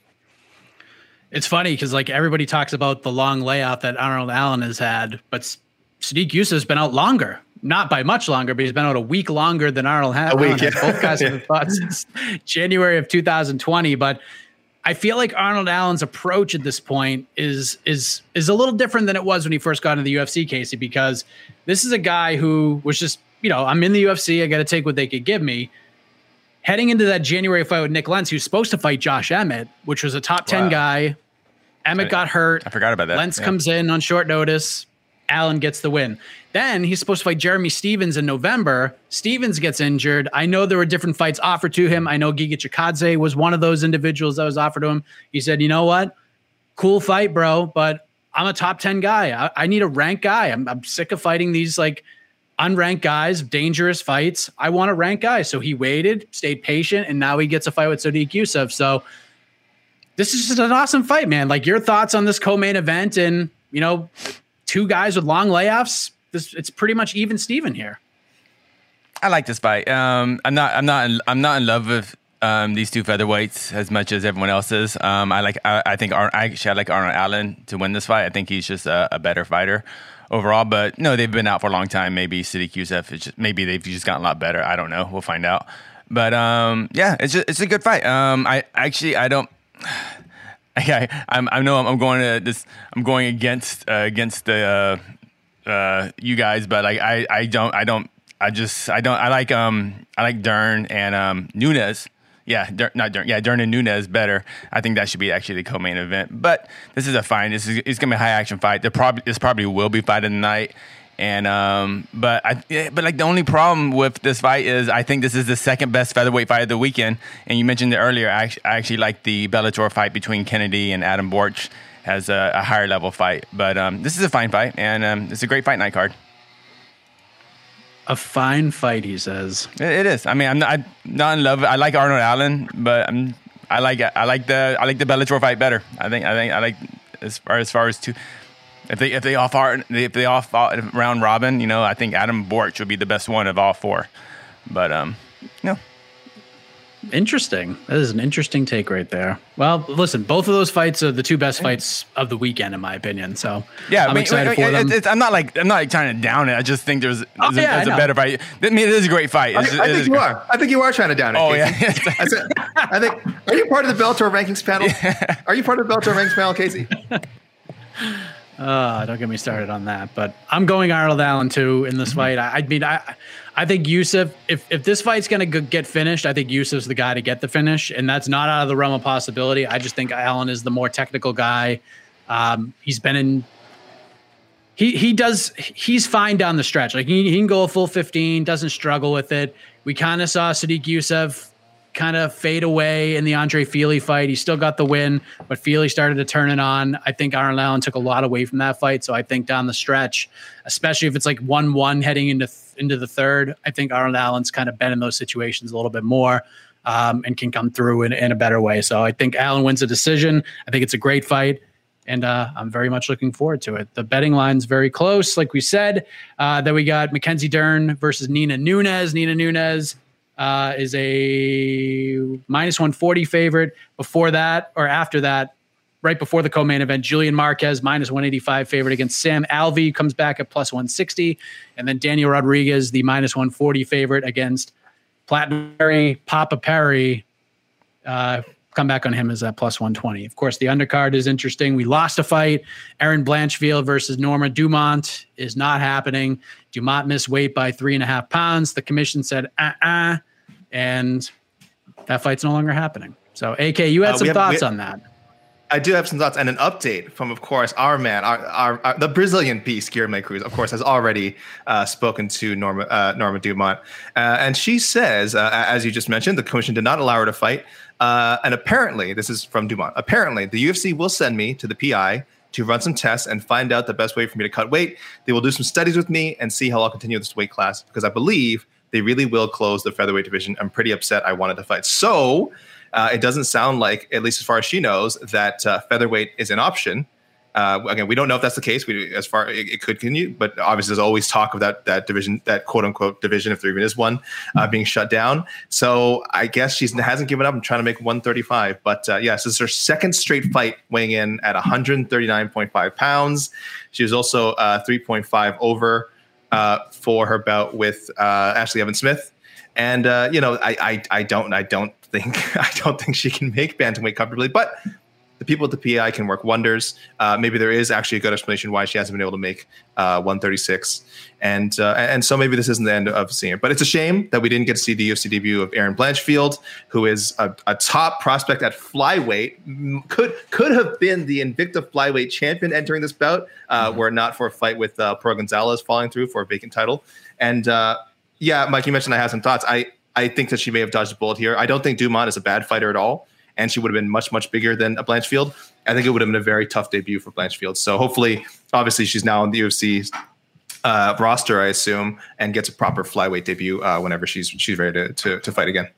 It's funny because like everybody talks about the long layoff that Arnold Allen has had, but Sadiq Youssef has been out longer, not by much longer, but he's been out a week longer than Arnold ha- a week, Allen. Yeah. Both guys have been fought since January of two thousand twenty, but I feel like Arnold Allen's approach at this point is is is a little different than it was when he first got into the U F C, Casey, because this is a guy who was just, you know, I'm in the U F C, I got to take what they could give me. Heading into that January fight with Nick Lentz, who's supposed to fight Josh Emmett, which was a top ten wow. guy. Emmett I, got hurt. I forgot about that. Lentz yeah. comes in on short notice. Allen gets the win. Then he's supposed to fight Jeremy Stevens in November. Stevens gets injured. I know there were different fights offered to him. I know Giga Chikadze was one of those individuals that was offered to him. He said, you know what? Cool fight, bro, but I'm a top ten guy. I, I need a ranked guy. I'm, I'm sick of fighting these like unranked guys, dangerous fights. I want a ranked guy. So he waited, stayed patient, and now he gets a fight with Sadiq Youssef. So this is just an awesome fight, man. Like your thoughts on this co-main event and, you know, two guys with long layoffs. This it's pretty much even Steven here. I like this fight. Um, I'm not. I'm not. In, I'm not in love with um, these two featherweights as much as everyone else is. Um, I like. I, I think. Ar- I actually I like Arnold Allen to win this fight. I think he's just a, a better fighter overall. But no, they've been out for a long time. Maybe Sadiq Youssef. It's just, maybe they've just gotten a lot better. I don't know. We'll find out. But um, yeah, it's just, it's a good fight. Um, I actually I don't. I, I'm, I know I'm going to this. I'm going against uh, against the uh, uh, you guys, but like I, I don't I don't I just I don't I like um I like Dern and um Nunes. Yeah, Dern, not Dern. Yeah, Dern and Nunes better. I think that should be actually the co-main event. But this is a fine. This is it's gonna be a high action fight. There probably this probably will be fight of the night. And um, but I yeah, but like the only problem with this fight is I think this is the second best featherweight fight of the weekend. And you mentioned it earlier. I actually, I actually like the Bellator fight between Kennedy and Adam Borch as a, a higher level fight. But um, this is a fine fight, and um, it's a great fight night card. A fine fight, he says. It, it is. I mean, I'm not, I'm not in love. I like Arnold Allen, but I'm, I like I like the I like the Bellator fight better. I think I think I like as far as far as two. If they if they all fought if they all fought round robin, you know, I think Adam Borch would be the best one of all four. But um, no. Interesting. That is an interesting take right there. Well, listen, both of those fights are the two best fights of the weekend, in my opinion. So yeah, I'm I mean, excited I mean, for them. It's, it's, I'm not like I'm not like trying to down it. I just think there's, there's, oh, a, yeah, there's a better fight. I mean, it is a great fight. I, It's, I it think is you great. are. I think you are trying to down it. Oh Casey. yeah. I, said, I think. Are you part of the Bellator rankings panel? Yeah. Are you part of the Bellator rankings panel, Casey? Uh, don't get me started on that. But I'm going Arnold Allen too in this mm-hmm. fight. I, I mean, I I think Youssef, if if this fight's going to get finished, I think Youssef's the guy to get the finish. And that's not out of the realm of possibility. I just think Allen is the more technical guy. Um, he's been in he he does he's fine down the stretch. Like he, he can go a full fifteen, doesn't struggle with it. We kind of saw Sadiq Youssef kind of fade away in the Andre Feely fight. He still got the win, but Feely started to turn it on. I think Arnold Allen took a lot away from that fight. So I think down the stretch, especially if it's like one one heading into th- into the third, I think Arnold Allen's kind of been in those situations a little bit more um, and can come through in, in a better way. So I think Allen wins a decision. I think it's a great fight. And uh, I'm very much looking forward to it. The betting line's very close, like we said. Uh, then we got Mackenzie Dern versus Nina Nunes. Nina Nunes uh, is a minus one forty favorite. Before that, or after that, right before the co-main event, Julian Marquez, minus one eighty-five favorite against Sam Alvey, comes back at plus one sixty. And then Daniel Rodriguez, the minus one forty favorite against Platinum Perry, Papa Perry, uh, come back on him as a plus one twenty. Of course, the undercard is interesting. We lost a fight. Erin Blanchfield versus Norma Dumont is not happening. Dumont missed weight by three and a half pounds. The commission said, uh-uh, and that fight's no longer happening. So, A K, you had uh, some have, thoughts we, on that. I do have some thoughts and an update from, of course, our man, our, our, our the Brazilian beast, Guilherme Cruz, of course, has already uh, spoken to Norma uh, Norma Dumont. Uh, and she says, uh, as you just mentioned, the commission did not allow her to fight. Uh, and apparently, this is from Dumont, apparently the U F C will send me to the P I to run some tests and find out the best way for me to cut weight. They will do some studies with me and see how I'll continue this weight class, because I believe they really will close the featherweight division. I'm pretty upset. I wanted to fight. So uh, it doesn't sound like, at least as far as she knows, that uh, featherweight is an option. Uh, again, we don't know if that's the case. We, as far it, it could continue, but obviously there's always talk of that that division, that quote unquote division, if there even is one, uh, being shut down. So I guess she hasn't given up. I'm trying to make one thirty-five, but uh, yes, yeah, so this is her second straight fight, weighing in at one thirty-nine point five pounds. She was also uh, three point five over uh, for her bout with uh, Ashley Evans Smith, and uh, you know, I, I I don't I don't think I don't think she can make bantamweight comfortably, but the people at the P I can work wonders. Uh, maybe there is actually a good explanation why she hasn't been able to make uh, one thirty-six. And uh, and so maybe this isn't the end of seeing it. But it's a shame that we didn't get to see the U F C debut of Erin Blanchfield, who is a, a top prospect at flyweight. Could could have been the Invicta flyweight champion entering this bout, uh, mm-hmm. were it not for a fight with uh, Pro Gonzalez falling through for a vacant title. And uh, yeah, Mike, you mentioned I have some thoughts. I, I think that she may have dodged a bullet here. I don't think Dumont is a bad fighter at all, and she would have been much, much bigger than a Blanchfield. I think it would have been a very tough debut for Blanchfield. So hopefully, obviously, she's now on the U F C uh, roster, I assume, and gets a proper flyweight debut uh, whenever she's she's ready to, to to fight again.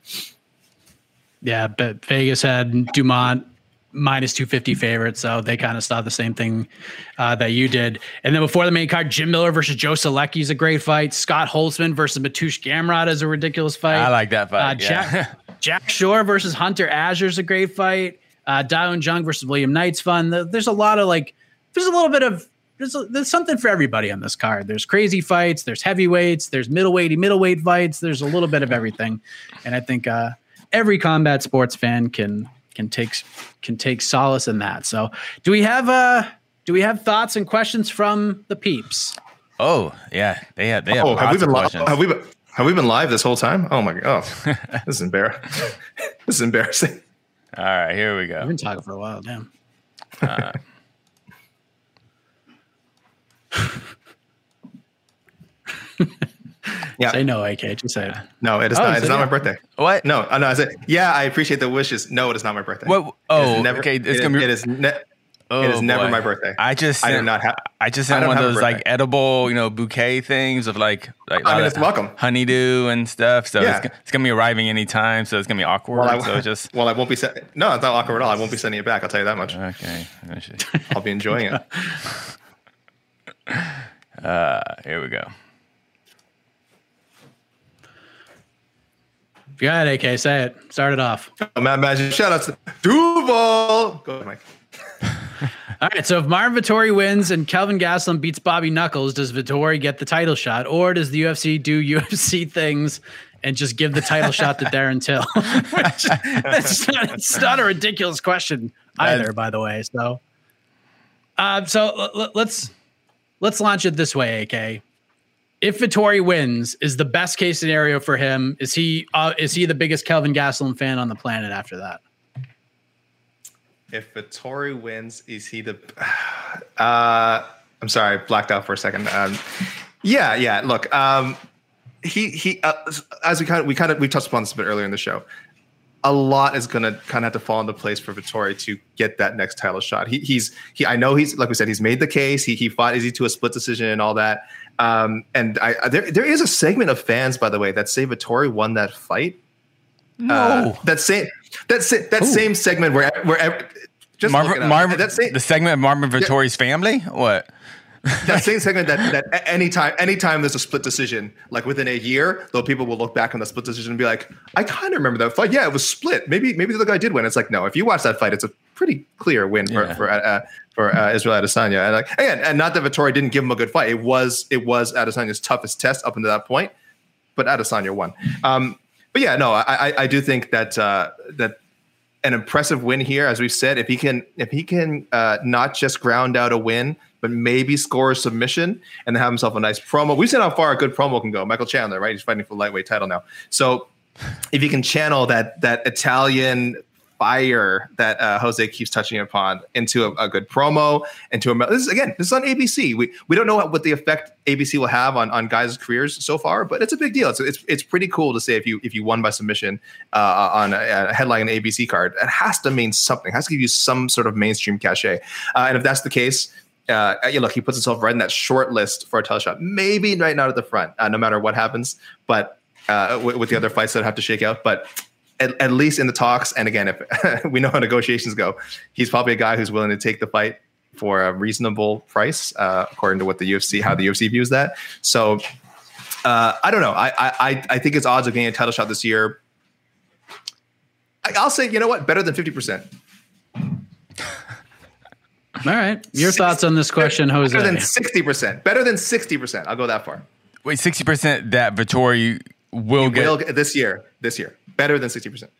Yeah, but Vegas had Dumont minus two fifty favorite, so they kind of saw the same thing uh, that you did. And then before the main card, Jim Miller versus Joe Solecki is a great fight. Scott Holtzman versus Mateusz Gamrot is a ridiculous fight. I like that fight. Uh, yeah. Jack, Jack Shore versus Hunter Azure is a great fight. Uh, Daeun Jung versus William Knight's fun. There's a lot of like, there's a little bit of, there's, a, there's something for everybody on this card. There's crazy fights, there's heavyweights, there's middleweighty, middleweight fights. There's a little bit of everything. And I think uh, every combat sports fan can, can take, can take solace in that. So do we have, uh, do we have thoughts and questions from the peeps? Oh yeah. They have, they have, oh, have we been live? Have we been, have we been live this whole time? Oh my God. Oh, this is embarrassing. This is embarrassing. All right, here we go. We've been talking for a while, damn. Uh, yeah. Say no, A K. Just say it. No, it is oh, not. It is not yeah. my birthday. What? No, no. I said, yeah, I appreciate the wishes. No, it is not my birthday. What? Oh, it is never, okay. It's it, gonna be. It is. Ne- Oh, it is never boy. my birthday. I just sent, I do not have. I just sent I one of have a those like birthday. edible, you know, bouquet things of like like I mean, it's welcome. honeydew and stuff. So Yeah. it's, it's gonna be arriving anytime. So it's gonna be awkward. Well, I, so just well, I won't be. Se- no, it's not awkward at all. I won't be sending it back. I'll tell you that much. okay. I should- I'll be enjoying it. Uh, here we go. Go ahead, A K. Say it. Start it off. Oh, Matt Magic. Shout out to Duval. Go ahead, Mike. All right, so if Marvin Vettori wins and Kelvin Gastelum beats Bobby Knuckles, does Vettori get the title shot, or does the U F C do U F C things and just give the title shot to Darren Till? Which, that's not, it's not a ridiculous question either, by the way. So, uh, so l- l- let's let's launch it this way, A K. If Vettori wins, is the best case scenario for him? Is he uh, is he the biggest Kelvin Gastelum fan on the planet after that? If Vettori wins, is he the? Uh, I'm sorry, blacked out for a second. Um, yeah, yeah. Look, um, he he. Uh, as we kind of we kind of we touched upon this a bit earlier in the show. A lot is gonna kind of have to fall into place for Vettori to get that next title shot. He, he's he. I know he's like we said. He's made the case. He he fought Izzy to a split decision and all that. Um, and I, I there there is a segment of fans, by the way, that say Vettori won that fight. No, uh, that same that sa- that Ooh. same segment where where just Marvin, Marvin that same, the segment of Marvin Vettori's yeah, family. What? That same segment that that anytime anytime there's a split decision, like within a year, though people will look back on the split decision and be like, I kind of remember that fight. Yeah, it was split. Maybe maybe the other guy did win. It's like, no, if you watch that fight, it's a pretty clear win for yeah. for uh, for uh, Israel Adesanya. And like again, and not that Vettori didn't give him a good fight. It was it was Adesanya's toughest test up until that point, but Adesanya won. Um, but yeah, no, I I, I do think that uh, that. An impressive win here, as we've said. If he can, if he can uh, not just ground out a win, but maybe score a submission and then have himself a nice promo. We've seen how far a good promo can go. Michael Chandler, right? He's fighting for the lightweight title now. So if he can channel that that Italian fire that uh, Jose keeps touching upon into a, a good promo, into a this is again, this is on A B C. We we don't know what the effect A B C will have on on guys' careers so far, but it's a big deal. It's it's, it's pretty cool to say if you if you won by submission uh, on a, a headline an A B C card. It has to mean something. It has to give you some sort of mainstream cachet. Uh, and if that's the case, uh, you look, he puts himself right in that short list for a title shot. Maybe right now at the front, uh, no matter what happens, but uh, with, with the other fights that have to shake out, but. At, at least in the talks, and again, if we know how negotiations go, he's probably a guy who's willing to take the fight for a reasonable price, uh, according to what the U F C, how the U F C views that. So uh, I don't know. I, I I think his odds of getting a title shot this year, I, I'll say, you know what, better than fifty percent. All right, your sixty, thoughts on this question, Jose? Better than sixty percent. Better than sixty percent. I'll go that far. Wait, sixty percent that Vettori will he get will, this year. This year. Better than sixty percent.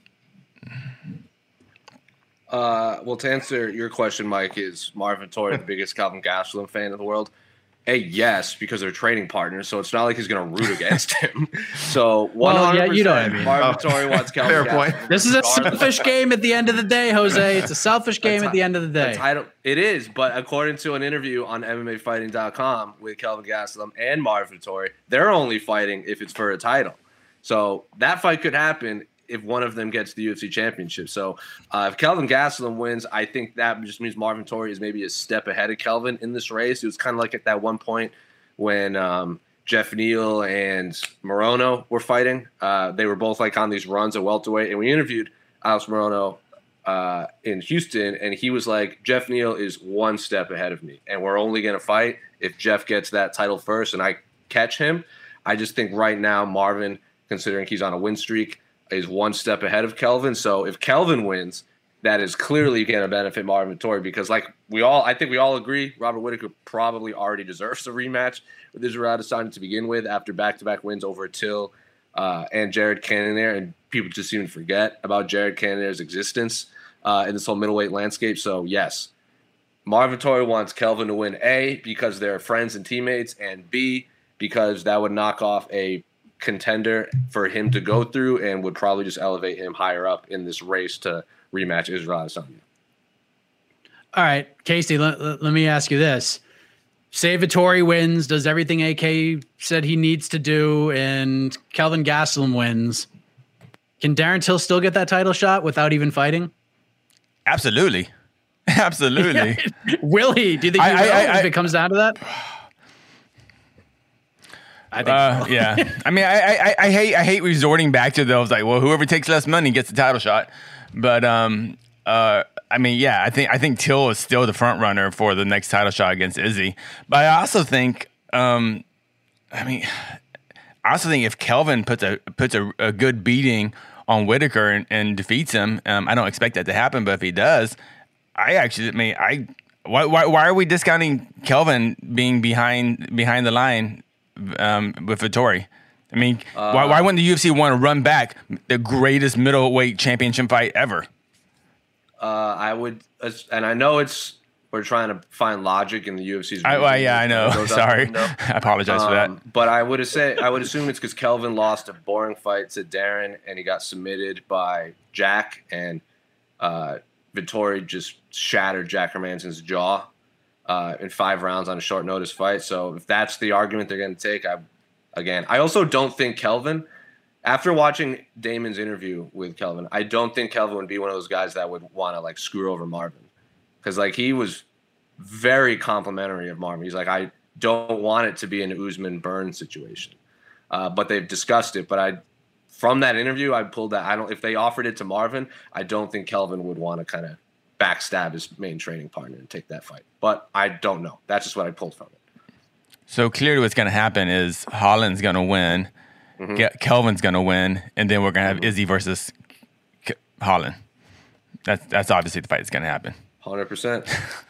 Uh, well, to answer your question, Mike, is Marvin Vettori the biggest Kelvin Gastelum fan in the world? A, yes, because they're trading partners, so it's not like he's going to root against him. So one hundred percent well, yeah, you know what I mean. Marvin Vettori wants Kelvin Fair Gastelum. Point. This is a selfish game at the end of the day, Jose. It's a selfish game t- at the end of the day. Title, it is, but according to an interview on M M A Fighting dot com with Kelvin Gastelum and Marvin Vettori, they're only fighting if it's for a title. So that fight could happen if one of them gets the U F C championship. So uh, if Kelvin Gastelum wins, I think that just means Marvin Vettori is maybe a step ahead of Kelvin in this race. It was kind of like at that one point when um, Jeff Neal and Morono were fighting. Uh, they were both like on these runs at welterweight, and we interviewed Alex Morono uh, in Houston, and he was like, Jeff Neal is one step ahead of me, and we're only going to fight if Jeff gets that title first and I catch him. I just think right now Marvin, considering he's on a win streak, is one step ahead of Kelvin. So if Kelvin wins, that is clearly going to benefit Marvin Vettori because, like we all, I think we all agree, Robert Whittaker probably already deserves a rematch with Israel Adesanya to begin with after back-to-back wins over Till uh, and Jared Cannonier, and people just even forget about Jared Cannonier's existence uh, in this whole middleweight landscape. So yes, Marvin Vettori wants Kelvin to win, A, because they're friends and teammates, and B, because that would knock off a contender for him to go through and would probably just elevate him higher up in this race to rematch Israel Adesanya. All right, Casey, let, let me ask you this. Say Vettori wins, does everything A K said he needs to do, and Kelvin Gastelum wins. Can Darren Till still get that title shot without even fighting? Absolutely. Absolutely. Will he? Do you think he I, will I, I, if it comes down to that? I think uh, so. Yeah. I mean, I, I I hate I hate resorting back to those like, well, whoever takes less money gets the title shot. But um uh I mean, yeah, I think I think Till is still the front runner for the next title shot against Izzy. But I also think um I mean I also think if Kelvin puts a puts a, a good beating on Whittaker and, and defeats him, um, I don't expect that to happen, but if he does, I actually I mean I why why why are we discounting Kelvin being behind behind the line? Um, with Vettori, I mean, uh, why, why wouldn't the U F C want to run back the greatest middleweight championship fight ever? Uh, I would, and I know it's we're trying to find logic in the U F C's. I, well, yeah, I know. Sorry, I apologize um, for that. But I would say I would assume it's because Kelvin lost a boring fight to Darren, and he got submitted by Jack, and uh, Vettori just shattered Jack Hermansson's jaw. uh, in five rounds on a short notice fight. So if that's the argument they're going to take, I again, I also don't think Kelvin, after watching Damon's interview with Kelvin, I don't think Kelvin would be one of those guys that would want to like screw over Marvin, because like he was very complimentary of Marvin. He's like, I don't want it to be an Usman Burns situation, uh, but they've discussed it. But I, from that interview, I pulled that. I don't. If they offered it to Marvin, I don't think Kelvin would want to kind of backstab his main training partner and take that fight. But I don't know. That's just what I pulled from it. So clearly, what's going to happen is Holland's going to win, mm-hmm. Kelvin's going to win, and then we're going to have mm-hmm. Izzy versus K- Holland. That's that's obviously the fight that's going to happen. one hundred percent.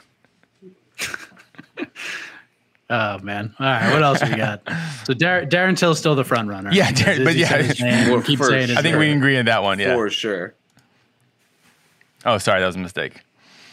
Oh man! All right, what else we got? So Dar- Darren Till's still the front runner. Yeah, Darren, but yeah, name, keep saying his I think name. We can agree on that one. Yeah, for sure. Oh, sorry, that was a mistake.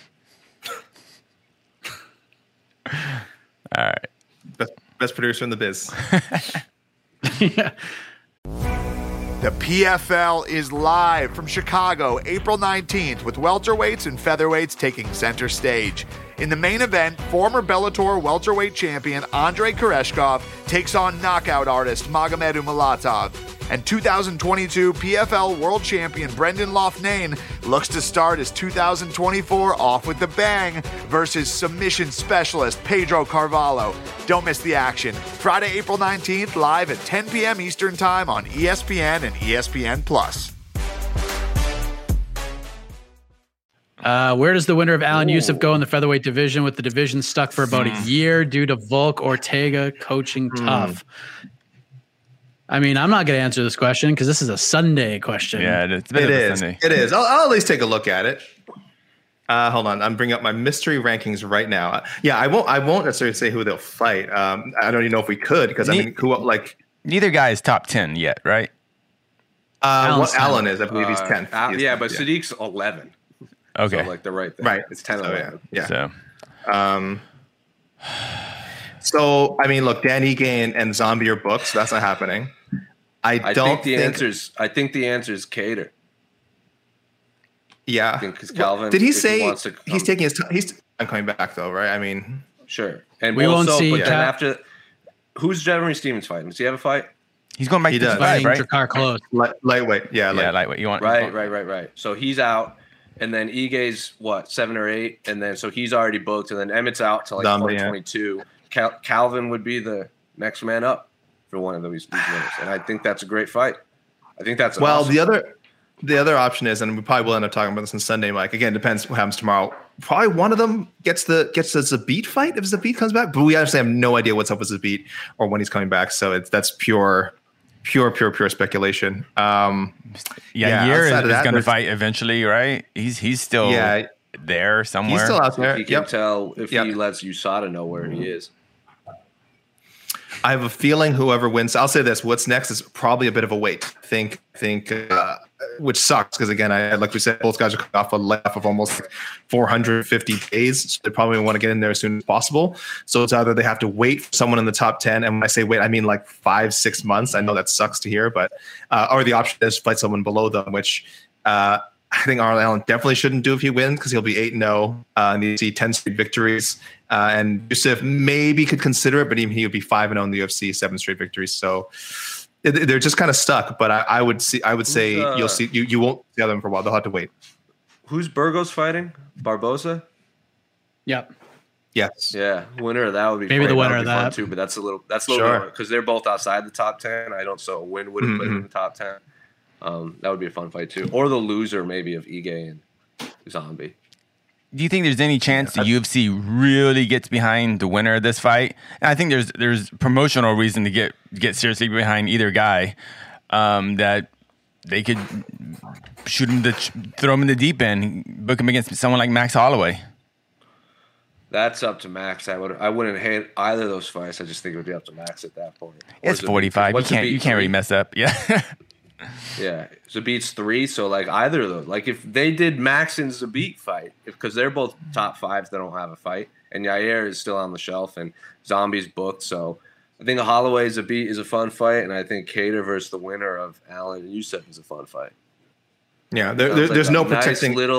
All right, best, best producer in the biz. Yeah. The P F L is live from Chicago, April nineteenth, with welterweights and featherweights taking center stage. In the main event, former Bellator welterweight champion Andrei Koreshkov takes on knockout artist Magomed Umalatov. And two thousand twenty-two P F L world champion Brendan Loughnane looks to start his two thousand twenty-four off with the bang versus submission specialist Pedro Carvalho. Don't miss the action. Friday, April nineteenth, live at ten p.m. Eastern Time on E S P N and E S P N Plus. Uh, where does the winner of Alan Youssef go in the featherweight division, with the division stuck for about a year due to Volk Ortega coaching Hmm. tough? I mean, I'm not going to answer this question because this is a Sunday question. Yeah, it's a bit It of a is. Sunday. It is. I'll, I'll at least take a look at it. Uh, hold on, I'm bringing up my mystery rankings right now. Uh, Yeah, I won't. I won't necessarily say who they'll fight. Um, I don't even know if we could, because I Ne- mean, who like Neither guy is top ten yet, right? uh, Alan's what ten. Alan is? I believe he's Uh, tenth. uh, He's yeah, tenth, but Sadiq's eleven. Okay. So like the right thing. Right. It's ten So, eleven. yeah, yeah. So Um, so I mean, look, Dan Ige and, and Zombie are booked, so that's not happening. I I don't think the answer's. I think the answer is Cater. Yeah. I think because Calvin. Did he if say wants to he's come- taking his time? He's I'm coming back though, right? I mean, Sure. And We also, won't see But then Cal- after, who's Jeremy Stevens fighting? Does he have a fight? he's going back He to does. five, Fighting right? Drakkar Klose. light, lightweight. Yeah, Yeah, like, lightweight. You want Right, right, right, right. So he's out, and then Ige's what seven or eight, and then so he's already booked, and then Emmett's out to like Zombie, yeah. twenty twenty-two. Cal- Calvin would be the next man up for one of these, these winners, and I think that's a great fight. I think that's an Well, awesome the fight. other the other option is, and we probably will end up talking about this on Sunday, Mike. Again, depends what happens tomorrow. Probably one of them gets the gets the Zabit fight if Zabit comes back, but we obviously have no idea what's up with Zabit or when he's coming back. So it's that's pure, pure, pure, pure speculation. Um, Yeah, Yeah, Yair outside is, of that, going to there's- fight eventually, right? He's he's still Yeah. there somewhere. he's still out If there. he can Yep. tell if Yep. he lets U S A D A know where he is. I have a feeling whoever wins, I'll say this: what's next is probably a bit of a wait. Think, think, uh, which sucks because again, I like we said, both guys are coming off a layoff of almost like four hundred fifty days, so they probably want to get in there as soon as possible. So it's either they have to wait for someone in the top ten, and when I say wait, I mean like five, six months. I know that sucks to hear, but uh, or the option is fight someone below them, which. Uh, I think Arnold Allen definitely shouldn't do if he wins because he'll be eight and zero uh, and you see ten straight victories. Uh, and Youssef maybe could consider it, but even he would be five and zero in the U F C, seven straight victories. So it, they're just kind of stuck. But I, I would see, I would say Who's, uh, you'll see, you you won't see them for a while. They'll have to wait. Who's Burgos fighting? Barbosa? Yep. Yes. Yeah, winner of that would be Maybe great. the winner would of be fun that. too. But that's a little that's a little Sure. because they're both outside the top ten. I don't so a win would have put him in Mhm. the top ten. Um, that would be a fun fight too, or the loser maybe of Ige and Zombie. Do you think there's any chance the U F C really gets behind the winner of this fight? And I think there's there's promotional reason to get get seriously behind either guy. Um, that they could shoot him, the throw him in the deep end, book him against someone like Max Holloway. That's up to Max. I would I wouldn't hate either of those fights. I just think it would be up to Max at that point. Or It's Zabit. forty-five. You What's can't Zabit, you can't really three? mess up. Yeah. Yeah, Zabit's three. So like either of those, like if they did Max and Zabit fight, because they're both top fives, they don't have a fight, and Yair is still on the shelf, and Zombie's booked. So I think Holloway Zabit is a fun fight, and I think Cater versus the winner of Allen and Youssef is a fun fight. Yeah. There, Sounds there, like there's a no nice protecting. little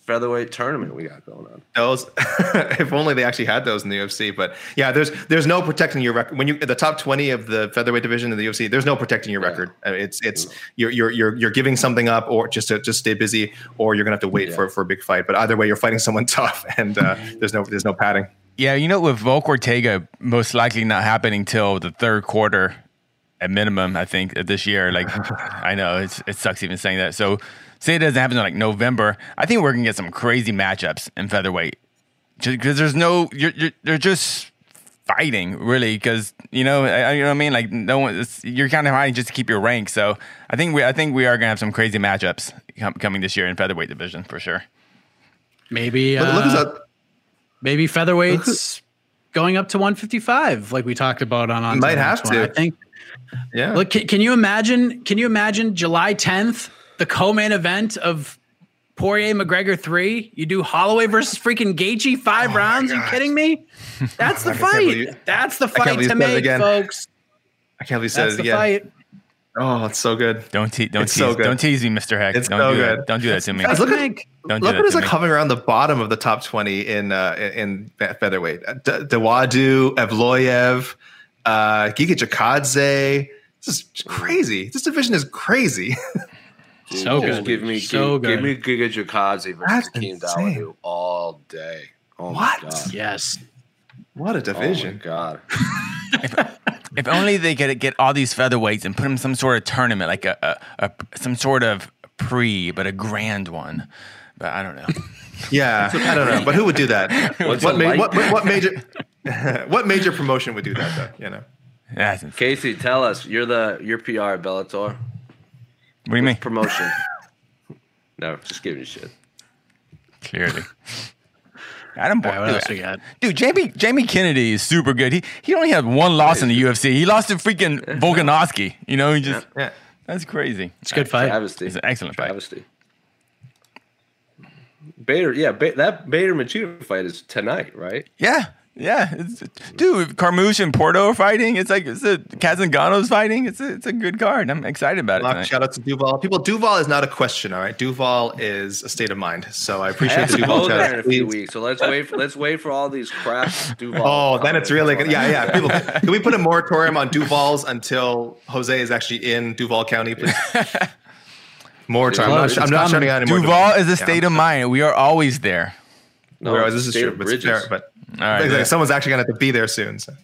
featherweight tournament we got going on. Those, if only they actually had those in the U F C. But yeah, there's there's no protecting your record when you the top twenty of the featherweight division in the U F C. There's no protecting your yeah. record. I mean, it's it's you're you're you're you're giving something up, or just to just stay busy, or you're gonna have to wait yeah. for for a big fight. But either way, you're fighting someone tough, and uh, there's no there's no padding. Yeah, you know, with Volk Ortega most likely not happening till the third quarter at minimum, I think, this year. Like, I know it's, it sucks even saying that. So, say it doesn't happen in like November. I think we're gonna get some crazy matchups in featherweight, because there's no, you're, you're they're just fighting really. Because you know, I, you know what I mean. Like, no one, it's, you're kind of fighting just to keep your rank. So, I think we, I think we are gonna have some crazy matchups com- coming this year in featherweight division for sure. Maybe, uh, look, look maybe featherweights going up to one fifty-five, like we talked about on. on might have to. I think. Yeah. Look, can, can you imagine? Can you imagine July tenth? The co-main event of Poirier McGregor three. You do Holloway versus freaking Gaethje five oh rounds. Are you kidding me? That's the fight. That's the fight to make, folks. I can't believe you said That's it again. Fight. Oh, it's so good. Don't te- don't it's tease. So good. Don't tease me, Mister Heck. It's don't so do good. That. Don't do that to me. Guys, look at, don't look do what is like me. hovering around the bottom of the top twenty in uh, in featherweight. D- Dawadu, Evloev, uh, Giga Chikadze. This is crazy. This division is crazy. Dude, so good. Give me, so give, good. give me Giga Chikadze versus Hakeem Dawodu all day. Oh what? My God. Yes. What a division. Oh my God. if, if only they could get all these featherweights and put them in some sort of tournament, like a, a, a some sort of pre, but a grand one. But I don't know. Yeah, I don't know. But who would do that? what, ma- what, what, what major what major promotion would do that though? You know. Yeah, Casey, tell us. You're the your P R at Bellator. What do you mean? Promotion. No, just giving you shit. Clearly. Adam Boy, right, what dude, else we got? dude, Jamie Jamie Kennedy is super good. He he only had one loss in the U F C. He lost to freaking Volkanovski. You know, he just yeah. that's crazy. It's a good fight. Travesty. It's an excellent fight. Travesty. Bader, yeah, ba- that Bader Machida fight is tonight, right? Yeah. Yeah, it's, dude, Carmouche and Porto are fighting. It's like it's a Kazangano's fighting. It's a, it's a good card. I'm excited about it. Tonight. Shout out to Duval. People, Duval is not a question. All right, Duval is a state of mind. So I appreciate I the Duval there chat. in a few weeks. So let's wait. For, let's wait for all these crap Duval. Oh, then it's really good. Yeah, yeah. People, can we put a moratorium on Duvals until Jose is actually in Duval County, please? Moratorium. I'm not, I'm not shutting out anymore. Duval is a state yeah, of mind. We are always there. No, Whereas this is true, but, fair, but all right, exactly. Someone's actually going to have to be there soon. So.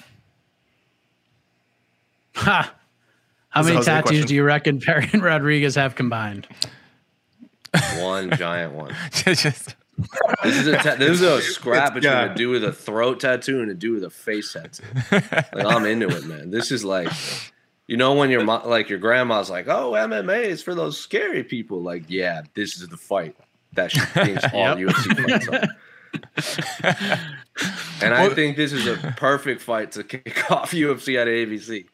Ha! How This many is a Jose tattoos question. do you reckon Perry and Rodriguez have combined? One giant one. Just This is a ta- this is a scrap between yeah. a dude with a throat tattoo and a dude with a face tattoo. Like, I'm into it, man. This is like, you know, when your mo- like your grandma's like, "Oh, M M A is for those scary people." Like, yeah, this is the fight that she thinks all Yep. U F C fights are. And I think this is a perfect fight to kick off U F C at A B C.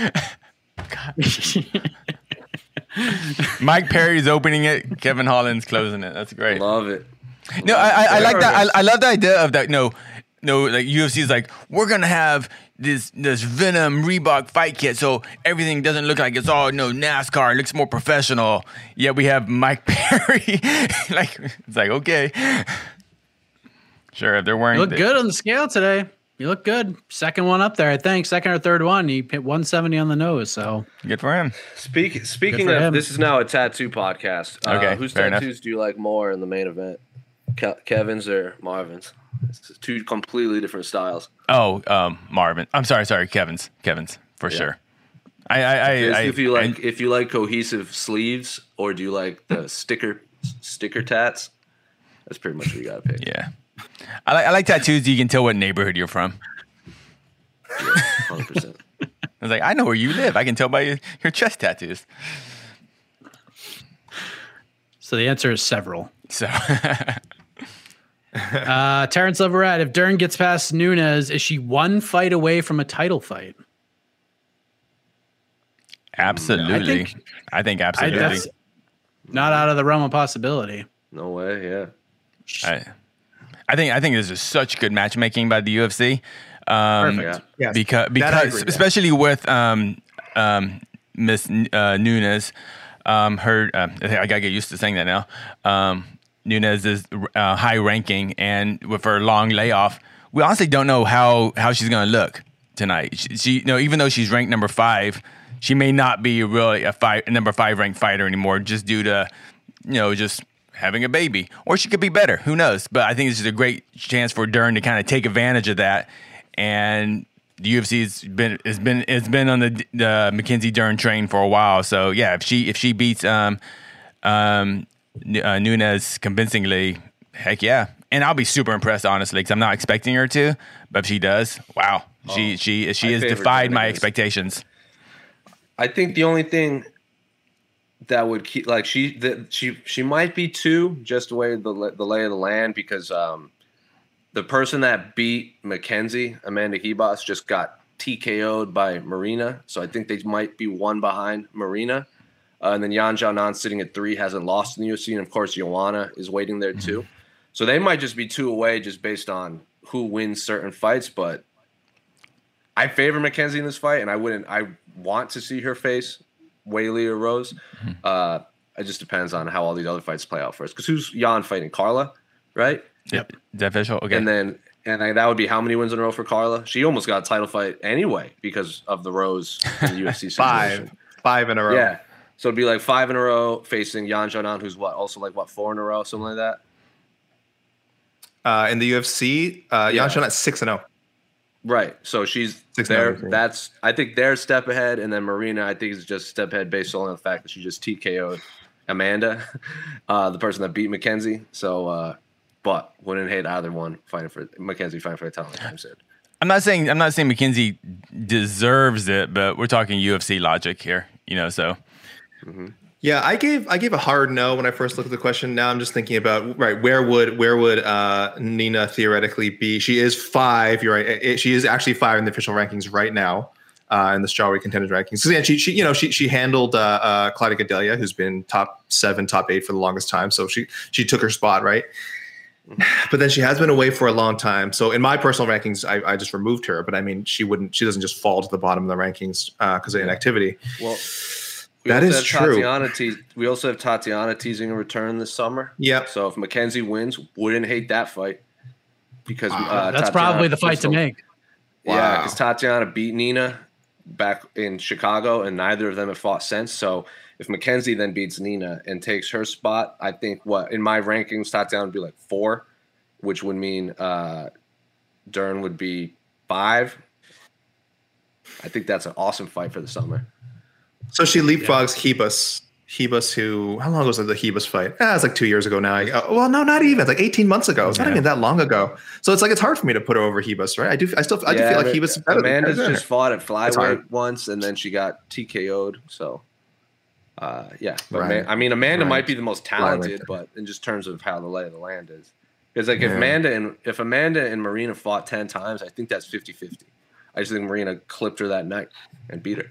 Mike Perry's opening it. Kevin Holland's closing it. That's great. Love it. No, I, I, I like that. I, I love the idea of that. No, no, like U F C is like, we're gonna have this this Venom Reebok fight kit, so everything doesn't look like it's all no NASCAR. It looks more professional. Yet we have Mike Perry. Like it's like okay, sure if they're wearing. You look the, good on the scale today. You look good. Second one up there, I think. Second or third one. He hit one seventy on the nose. So good for him. Speak, speaking for of, him. this is now a tattoo podcast. Uh, Okay, whose fair tattoos enough. do you like more in the main event? Ke- Kevin's or Marvin's? It's two completely different styles. Oh, um, Marvin. I'm sorry, sorry, Kevin's, Kevin's for Yeah. sure. I, I, I, If, I if you like, I- if you like cohesive sleeves, or do you like the sticker sticker tats? That's pretty much what you gotta pick. yeah, I like, I like tattoos. You can tell what neighborhood you're from. Hundred percent. I was like, I know where you live. I can tell by your, your chest tattoos. so the answer is several. So Uh, Terrence Leverett, if Dern gets past Nunes, is she one fight away from a title fight? absolutely, I think- I think I, absolutely. that's not out of the realm of possibility. No way. Yeah. I, I think I think this is such good matchmaking by the U F C. Um, Perfect. Yeah. Yes. Because That I because agree with. especially with um, um, Miss uh, Nunes, um, her uh, I gotta get used to saying that now. Um, Nunes's uh, high ranking and with her long layoff, we honestly don't know how, how she's going to look tonight. She, she, you know, even though she's ranked number five, she may not be really a five, number five ranked fighter anymore, just due to, you know, just having a baby. Or she could be better. Who knows? But I think this is a great chance for Dern to kind of take advantage of that. And the U F C has been has been has been on the the Mackenzie Dern train for a while. So yeah, if she if she beats um um uh, Nunes convincingly, heck yeah. And I'll be super impressed, honestly, because I'm not expecting her to. But if she does, wow, oh, she she she has defied my expectations. I think the only thing that would keep, like, she that she she might be two, just the way the the lay of the land, because um the person that beat Mackenzie, Amanda Ribas, just got T K O'd by Marina, so I think they might be one behind Marina. Uh, and then Yan Xiaonan sitting at three, hasn't lost in the U F C. And, of course, Joanna is waiting there too. Mm-hmm. So they might just be two away just based on who wins certain fights. But I favor Mackenzie in this fight, and I wouldn't – I want to see her face Weili or Rose. Mm-hmm. Uh, it just depends on how all these other fights play out first. Because who's Yan fighting? Carla, right? Yep. Is that official? Okay. And then and I, that would be how many wins in a row for Carla? She almost got a title fight anyway because of the Rose in the U F C situation. Five. Five in a row. Yeah. So it'd be like five in a row facing Yan Xiaonan, who's what, also like what, four in a row, something like that? Uh, in the U F C, uh, yeah. Yan Xiaonan's six and oh. Right. So she's six there. That's I think they're a step ahead, and then Marina, I think is just a step ahead based on the fact that she just T K O'd Amanda, uh, the person that beat Mackenzie. So, uh, but wouldn't hate either one fighting for Mackenzie fighting for the title. Like I said. I'm not saying I'm not saying Mackenzie deserves it, but we're talking U F C logic here, you know. So. Mm-hmm. Yeah, I gave I gave a hard no when I first looked at the question. Now I'm just thinking about right where would where would uh, Nina theoretically be? She is five. You're right. It, she is actually five in the official rankings right now uh, in the strawweight contenders rankings. So yeah, she she you know she she handled uh, uh, Claudia Gadelha, who's been top seven, top eight for the longest time. So she she took her spot, right. But then she has been away for a long time. So in my personal rankings, I, I just removed her. But I mean, she wouldn't. She doesn't just fall to the bottom of the rankings because uh, of inactivity. Well. We that is true. Tatiana te- we also have Tatiana teasing a return this summer. Yeah. So if Mackenzie wins, wouldn't hate that fight because wow. uh, that's Tatiana probably the fight to make. Yeah, because wow. Tatiana beat Nina back in Chicago, and neither of them have fought since. So if Mackenzie then beats Nina and takes her spot, I think what in my rankings, Tatiana would be like four, which would mean uh, Dern would be five. I think that's an awesome fight for the summer. So she leapfrogs yeah. Hebus. Hebus, who, how long was it, the Hebus fight? Ah, it's like two years ago now. I, uh, well, no, not even. It's like eighteen months ago. It's yeah. not even that long ago. So it's like, it's hard for me to put her over Hebus, right? I do, I still, I yeah, do feel like Hebus is better. Amanda's than just fought at flyweight once, and then she got T K O'd. So, uh, yeah. But right. man, I mean, Amanda right. might be the most talented, right. but in just terms of how the lay of the land is. Because like if yeah. Amanda and if Amanda and Marina fought ten times, I think that's fifty-fifty. I just think Marina clipped her that night and beat her.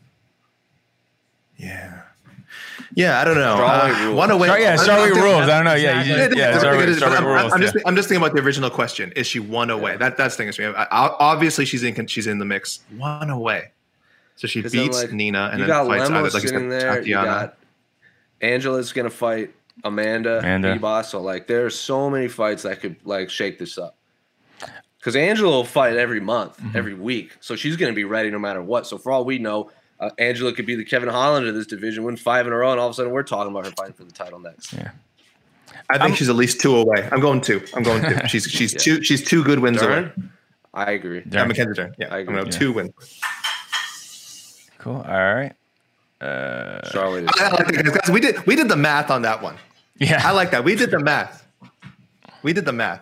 Yeah. Yeah, I don't know. Uh, one away. Yeah, strawweight rules. I don't know. Yeah, you just, yeah, strawweight, strawweight rules. I'm just, I'm just thinking about the original question. Is she one away? Yeah. That that's the thing. I, obviously, she's in. She's in the mix. One away. So she beats then, like, Nina and then fights either, like sitting there. Tatiana. You got Angela's gonna fight Amanda, Amanda. Ribas. So like, there's so many fights that could like shake this up. Because Angela will fight every month, mm-hmm. every week. So she's gonna be ready no matter what. So for all we know. Uh, Angela could be the Kevin Holland of this division, win five in a row, and all of a sudden we're talking about her fighting for the title next. Yeah, I think I'm, she's at least two away. I'm going two. I'm going two. She's she's yeah. two. She's two good wins Dern? away. I agree. Yeah, Mackenzie Dern. Yeah, I agree. I'm going to yeah. two wins. Cool. All right. Uh, Charlotte. I like that, guys. We did we did the math on that one. Yeah, I like that. We did the math. We did the math.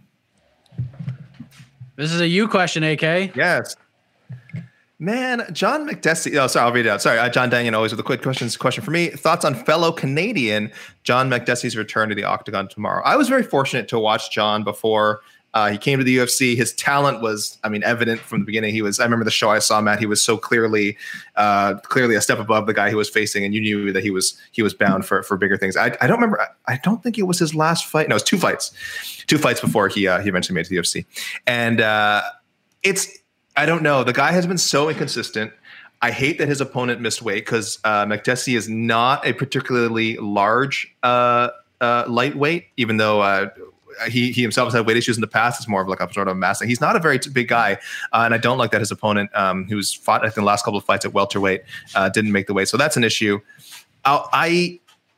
This is a you question, A K. Yes. Man, John McDessie. Oh, sorry, I'll read it out. Sorry, uh, John Dangan always with a quick questions. Question for me: thoughts on fellow Canadian John McDessie's return to the octagon tomorrow? I was very fortunate to watch John before uh, he came to the U F C. His talent was, I mean, evident from the beginning. He was. I remember the show I saw, Matt. He was so clearly, uh, clearly a step above the guy he was facing, and you knew that he was he was bound for for bigger things. I, I don't remember. I, I don't think it was his last fight. No, it was two fights, two fights before he uh, he eventually made it to the U F C, and uh, it's. I don't know. The guy has been so inconsistent. I hate that his opponent missed weight because uh, McDessie is not a particularly large uh, uh, lightweight, even though uh, he he himself has had weight issues in the past. It's more of like a sort of mass. He's not a very big guy, uh, and I don't like that his opponent, um, who's fought I think the last couple of fights at welterweight, uh, didn't make the weight. So that's an issue. I'll, I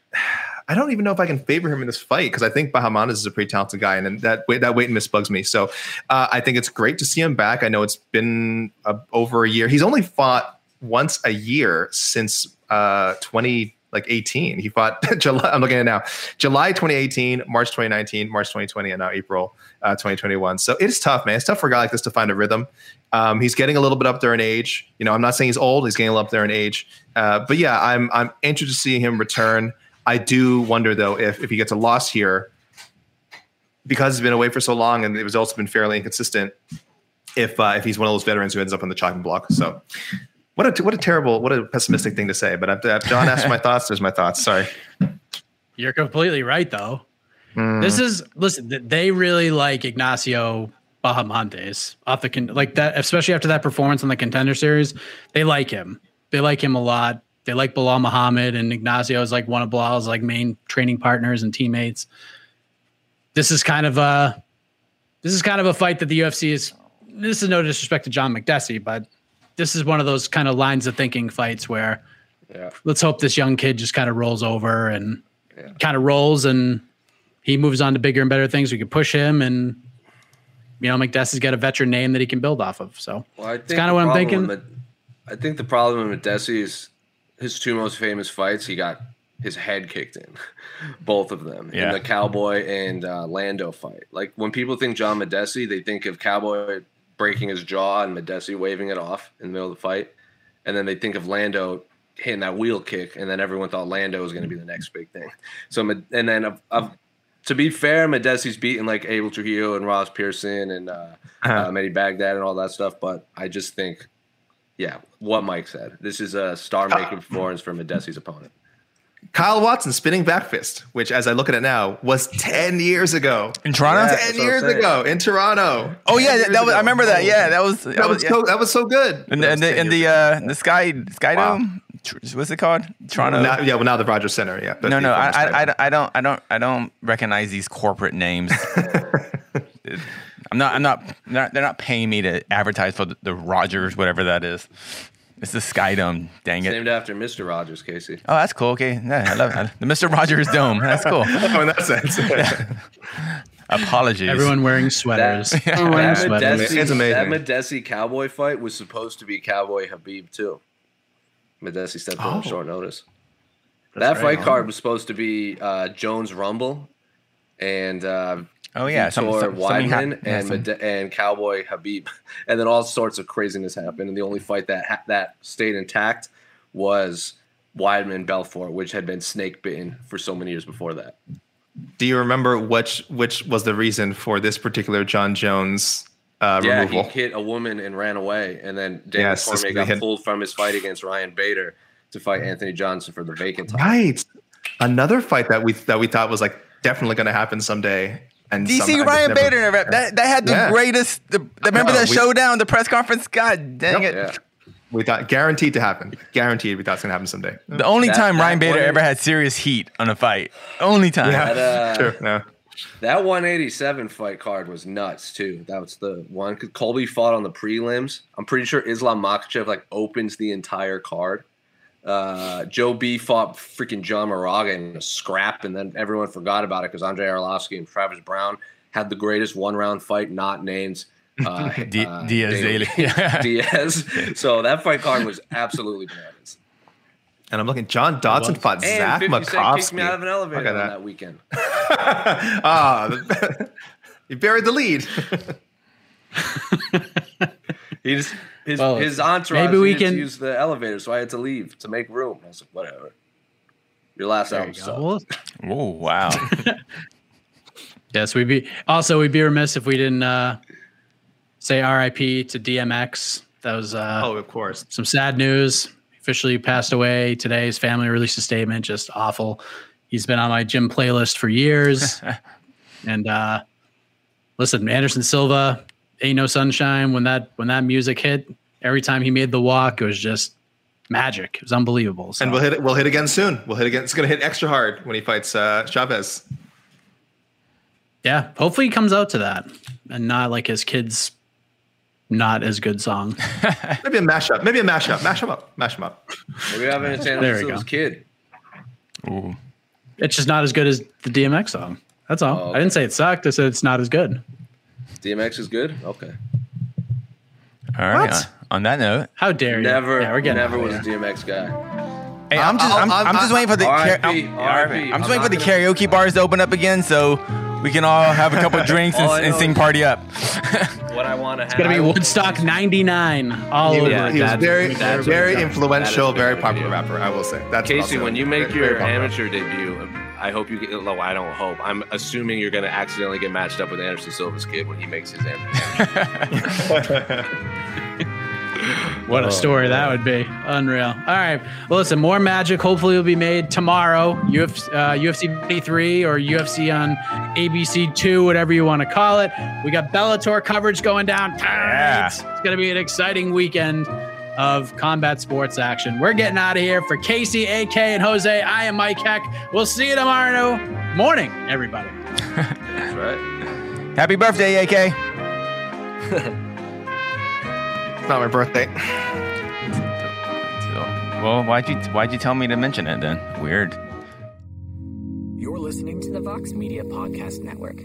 I don't even know if I can favor him in this fight because I think Bahamondes is a pretty talented guy, and, and that weight that weight miss bugs me. So uh, I think it's great to see him back. I know it's been uh, over a year. He's only fought once a year since uh, twenty. Like eighteen, he fought July. I'm looking at it now. July twenty eighteen, March twenty nineteen, March twenty twenty, and now April uh, twenty twenty-one. So it is tough, man. It's tough for a guy like this to find a rhythm. Um, he's getting a little bit up there in age. You know, I'm not saying he's old. He's getting a little up there in age. Uh, but yeah, I'm I'm interested to see him return. I do wonder though if if he gets a loss here because he's been away for so long and the results have been fairly inconsistent. If uh, if he's one of those veterans who ends up on the chopping block. So. What a what a terrible, what a pessimistic thing to say. But if John asked for my thoughts, there's my thoughts. Sorry. You're completely right, though. Mm. This is listen. They really like Ignacio Bahamondes off the con- like that, especially after that performance in the Contender Series. They like him. They like him a lot. They like Bilal Muhammad, and Ignacio is like one of Bilal's like main training partners and teammates. This is kind of a this is kind of a fight that the U F C is. This is no disrespect to John Makdessi, but. This is one of those kind of lines of thinking fights where yeah. let's hope this young kid just kind of rolls over and yeah. kind of rolls and he moves on to bigger and better things. We can push him and, you know, Makdessi's got a veteran name that he can build off of. So well, I think it's kind of what I'm thinking. With, I think the problem with Makdessi is his two most famous fights, he got his head kicked in, both of them, yeah. in the Cowboy and uh, Lando fight. Like when people think John Makdessi, they think of Cowboy breaking his jaw and Makdessi waving it off in the middle of the fight. And then they think of Lando hitting that wheel kick, and then everyone thought Lando was going to be the next big thing. So, and then of, of, to be fair, Makdessi's beaten like Abel Trujillo and Ross Pearson and uh, uh-huh. uh, Mehdi Baghdad and all that stuff. But I just think, yeah, what Mike said. This is a star-making performance for Makdessi's opponent. Kyle Watson spinning back fist, which as I look at it now was ten years ago in Toronto. Yeah, ten years ago in Toronto. Oh yeah, that, that was, I remember that. Yeah, that was that, that was, was yeah. so, that was so good. And, and the and the uh, the Sky Sky wow. Dome, what's it called? Toronto. Now, yeah, well now the Rogers Center. Yeah. No, no, I, I, I, I don't, I don't, I don't recognize these corporate names. I'm not, I'm not, not, they're not paying me to advertise for the, the Rogers, whatever that is. It's the Sky Dome, dang it. It's named after Mister Rogers, Casey. Oh, that's cool. Okay. Yeah, I love it. The Mister Rogers Dome. That's cool. Oh, in that sense. Yeah. Apologies. Everyone wearing sweaters. That, Everyone wearing that, sweaters. Makdessi, it's amazing. That Makdessi Cowboy fight was supposed to be Cowboy Habib, too. Makdessi stepped in oh. on short notice. That's that fight on. card was supposed to be uh, Jones Rumble and uh, Oh yeah, some, some, Weidman ha- and Made- and Cowboy Habib, and then all sorts of craziness happened. And the only fight that ha- that stayed intact was Weidman Belfort, which had been snake bitten for so many years before that. Do you remember which which was the reason for this particular John Jones uh, yeah, removal? Yeah, he hit a woman and ran away, and then Daniel yes, Cormier got hit- pulled from his fight against Ryan Bader to fight Anthony Johnson for the vacant title. Right, another fight that we that we thought was like definitely going to happen someday. And D C Ryan Bader never, that that had the yeah. greatest. The, remember know, that we, showdown, the press conference. God dang yep, it! Yeah. We thought guaranteed to happen. Guaranteed, we thought it's gonna happen someday. The only that, time that Ryan Bader ever had serious heat on a fight. Only time. Yeah, that, uh, sure. No. That one eighty-seven fight card was nuts too. That was the one. Colby fought on the prelims. I'm pretty sure Islam Makhachev like opens the entire card. Uh, Joe B fought freaking John Moraga in a scrap, and then everyone forgot about it because Andrei Arlovsky and Travis Brown had the greatest one-round fight not named uh, D- uh, Diaz. Diaz. So that fight card was absolutely bananas. And I'm looking, John Dodson fought and Zach Makovsky. Kicked me out of an elevator on that, that weekend. Ah, he buried the lead. he just his well, his entourage maybe we needed can to use the elevator, so I had to leave to make room. I was like, whatever. Your last there album you sucked. Oh wow. Yes, we'd be also we'd be remiss if we didn't uh, say R I P to D M X. That was uh, oh, of course, some sad news. Officially passed away today. His family released a statement. Just awful. He's been on my gym playlist for years. and uh, listen, Anderson Silva, Ain't No Sunshine. When that when that music hit, every time he made the walk, it was just magic. It was unbelievable. So. And we'll hit it. We'll hit again soon. We'll hit again. It's going to hit extra hard when he fights uh, Chavez. Yeah, hopefully he comes out to that and not like his kid's not as good song. Maybe a mashup. Maybe a mashup. Mash him up. Mash him up. Maybe having a chance to his kid. Ooh. It's just not as good as the D M X song. That's all. Oh, okay. I didn't say it sucked. I said it's not as good. D M X is good? Okay. All right. Uh, on that note. How dare you? Never, yeah, we're never was a D M X guy. Hey, I'm just, I'm, I'm, I'm just waiting for the, I'm, I'm just waiting for the karaoke bars to open up again, so we can all have a couple of drinks and, and sing "Party Up." What I want to have. It's gonna be Woodstock ninety-nine all he, over. Yeah, he was very, very, very influential, very popular rapper. I will say. That's Casey. When you make very, your very amateur debut, I hope you get. No, I don't hope. I'm assuming you're gonna accidentally get matched up with Anderson Silva's kid when he makes his amateur. What a story oh, that would be. Unreal. All right. Well, listen, more magic hopefully will be made tomorrow. U F C, uh, U F C three or U F C on A B C two, whatever you want to call it. We got Bellator coverage going down. Yeah. It's going to be an exciting weekend of combat sports action. We're getting out of here. For Casey, A K, and Jose, I am Mike Heck. We'll see you tomorrow morning, everybody. That's right. Happy birthday, A K. It's not my birthday. Well, why'd you why'd you tell me to mention it then? Weird. You're listening to the Vox Media Podcast Network.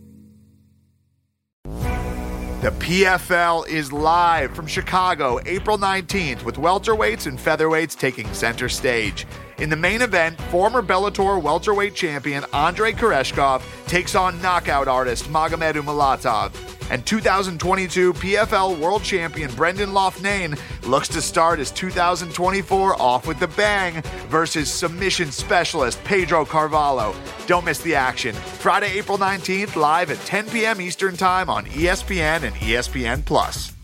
The P F L is live from Chicago, April nineteenth, with welterweights and featherweights taking center stage. In the main event, former Bellator welterweight champion Andrei Koreshkov takes on knockout artist Magomed Umalatov. And two thousand twenty-two P F L world champion Brendan Loughnane looks to start his two thousand twenty-four off with a bang versus submission specialist Pedro Carvalho. Don't miss the action. Friday, April nineteenth, live at ten p.m. Eastern Time on E S P N and E S P N Plus.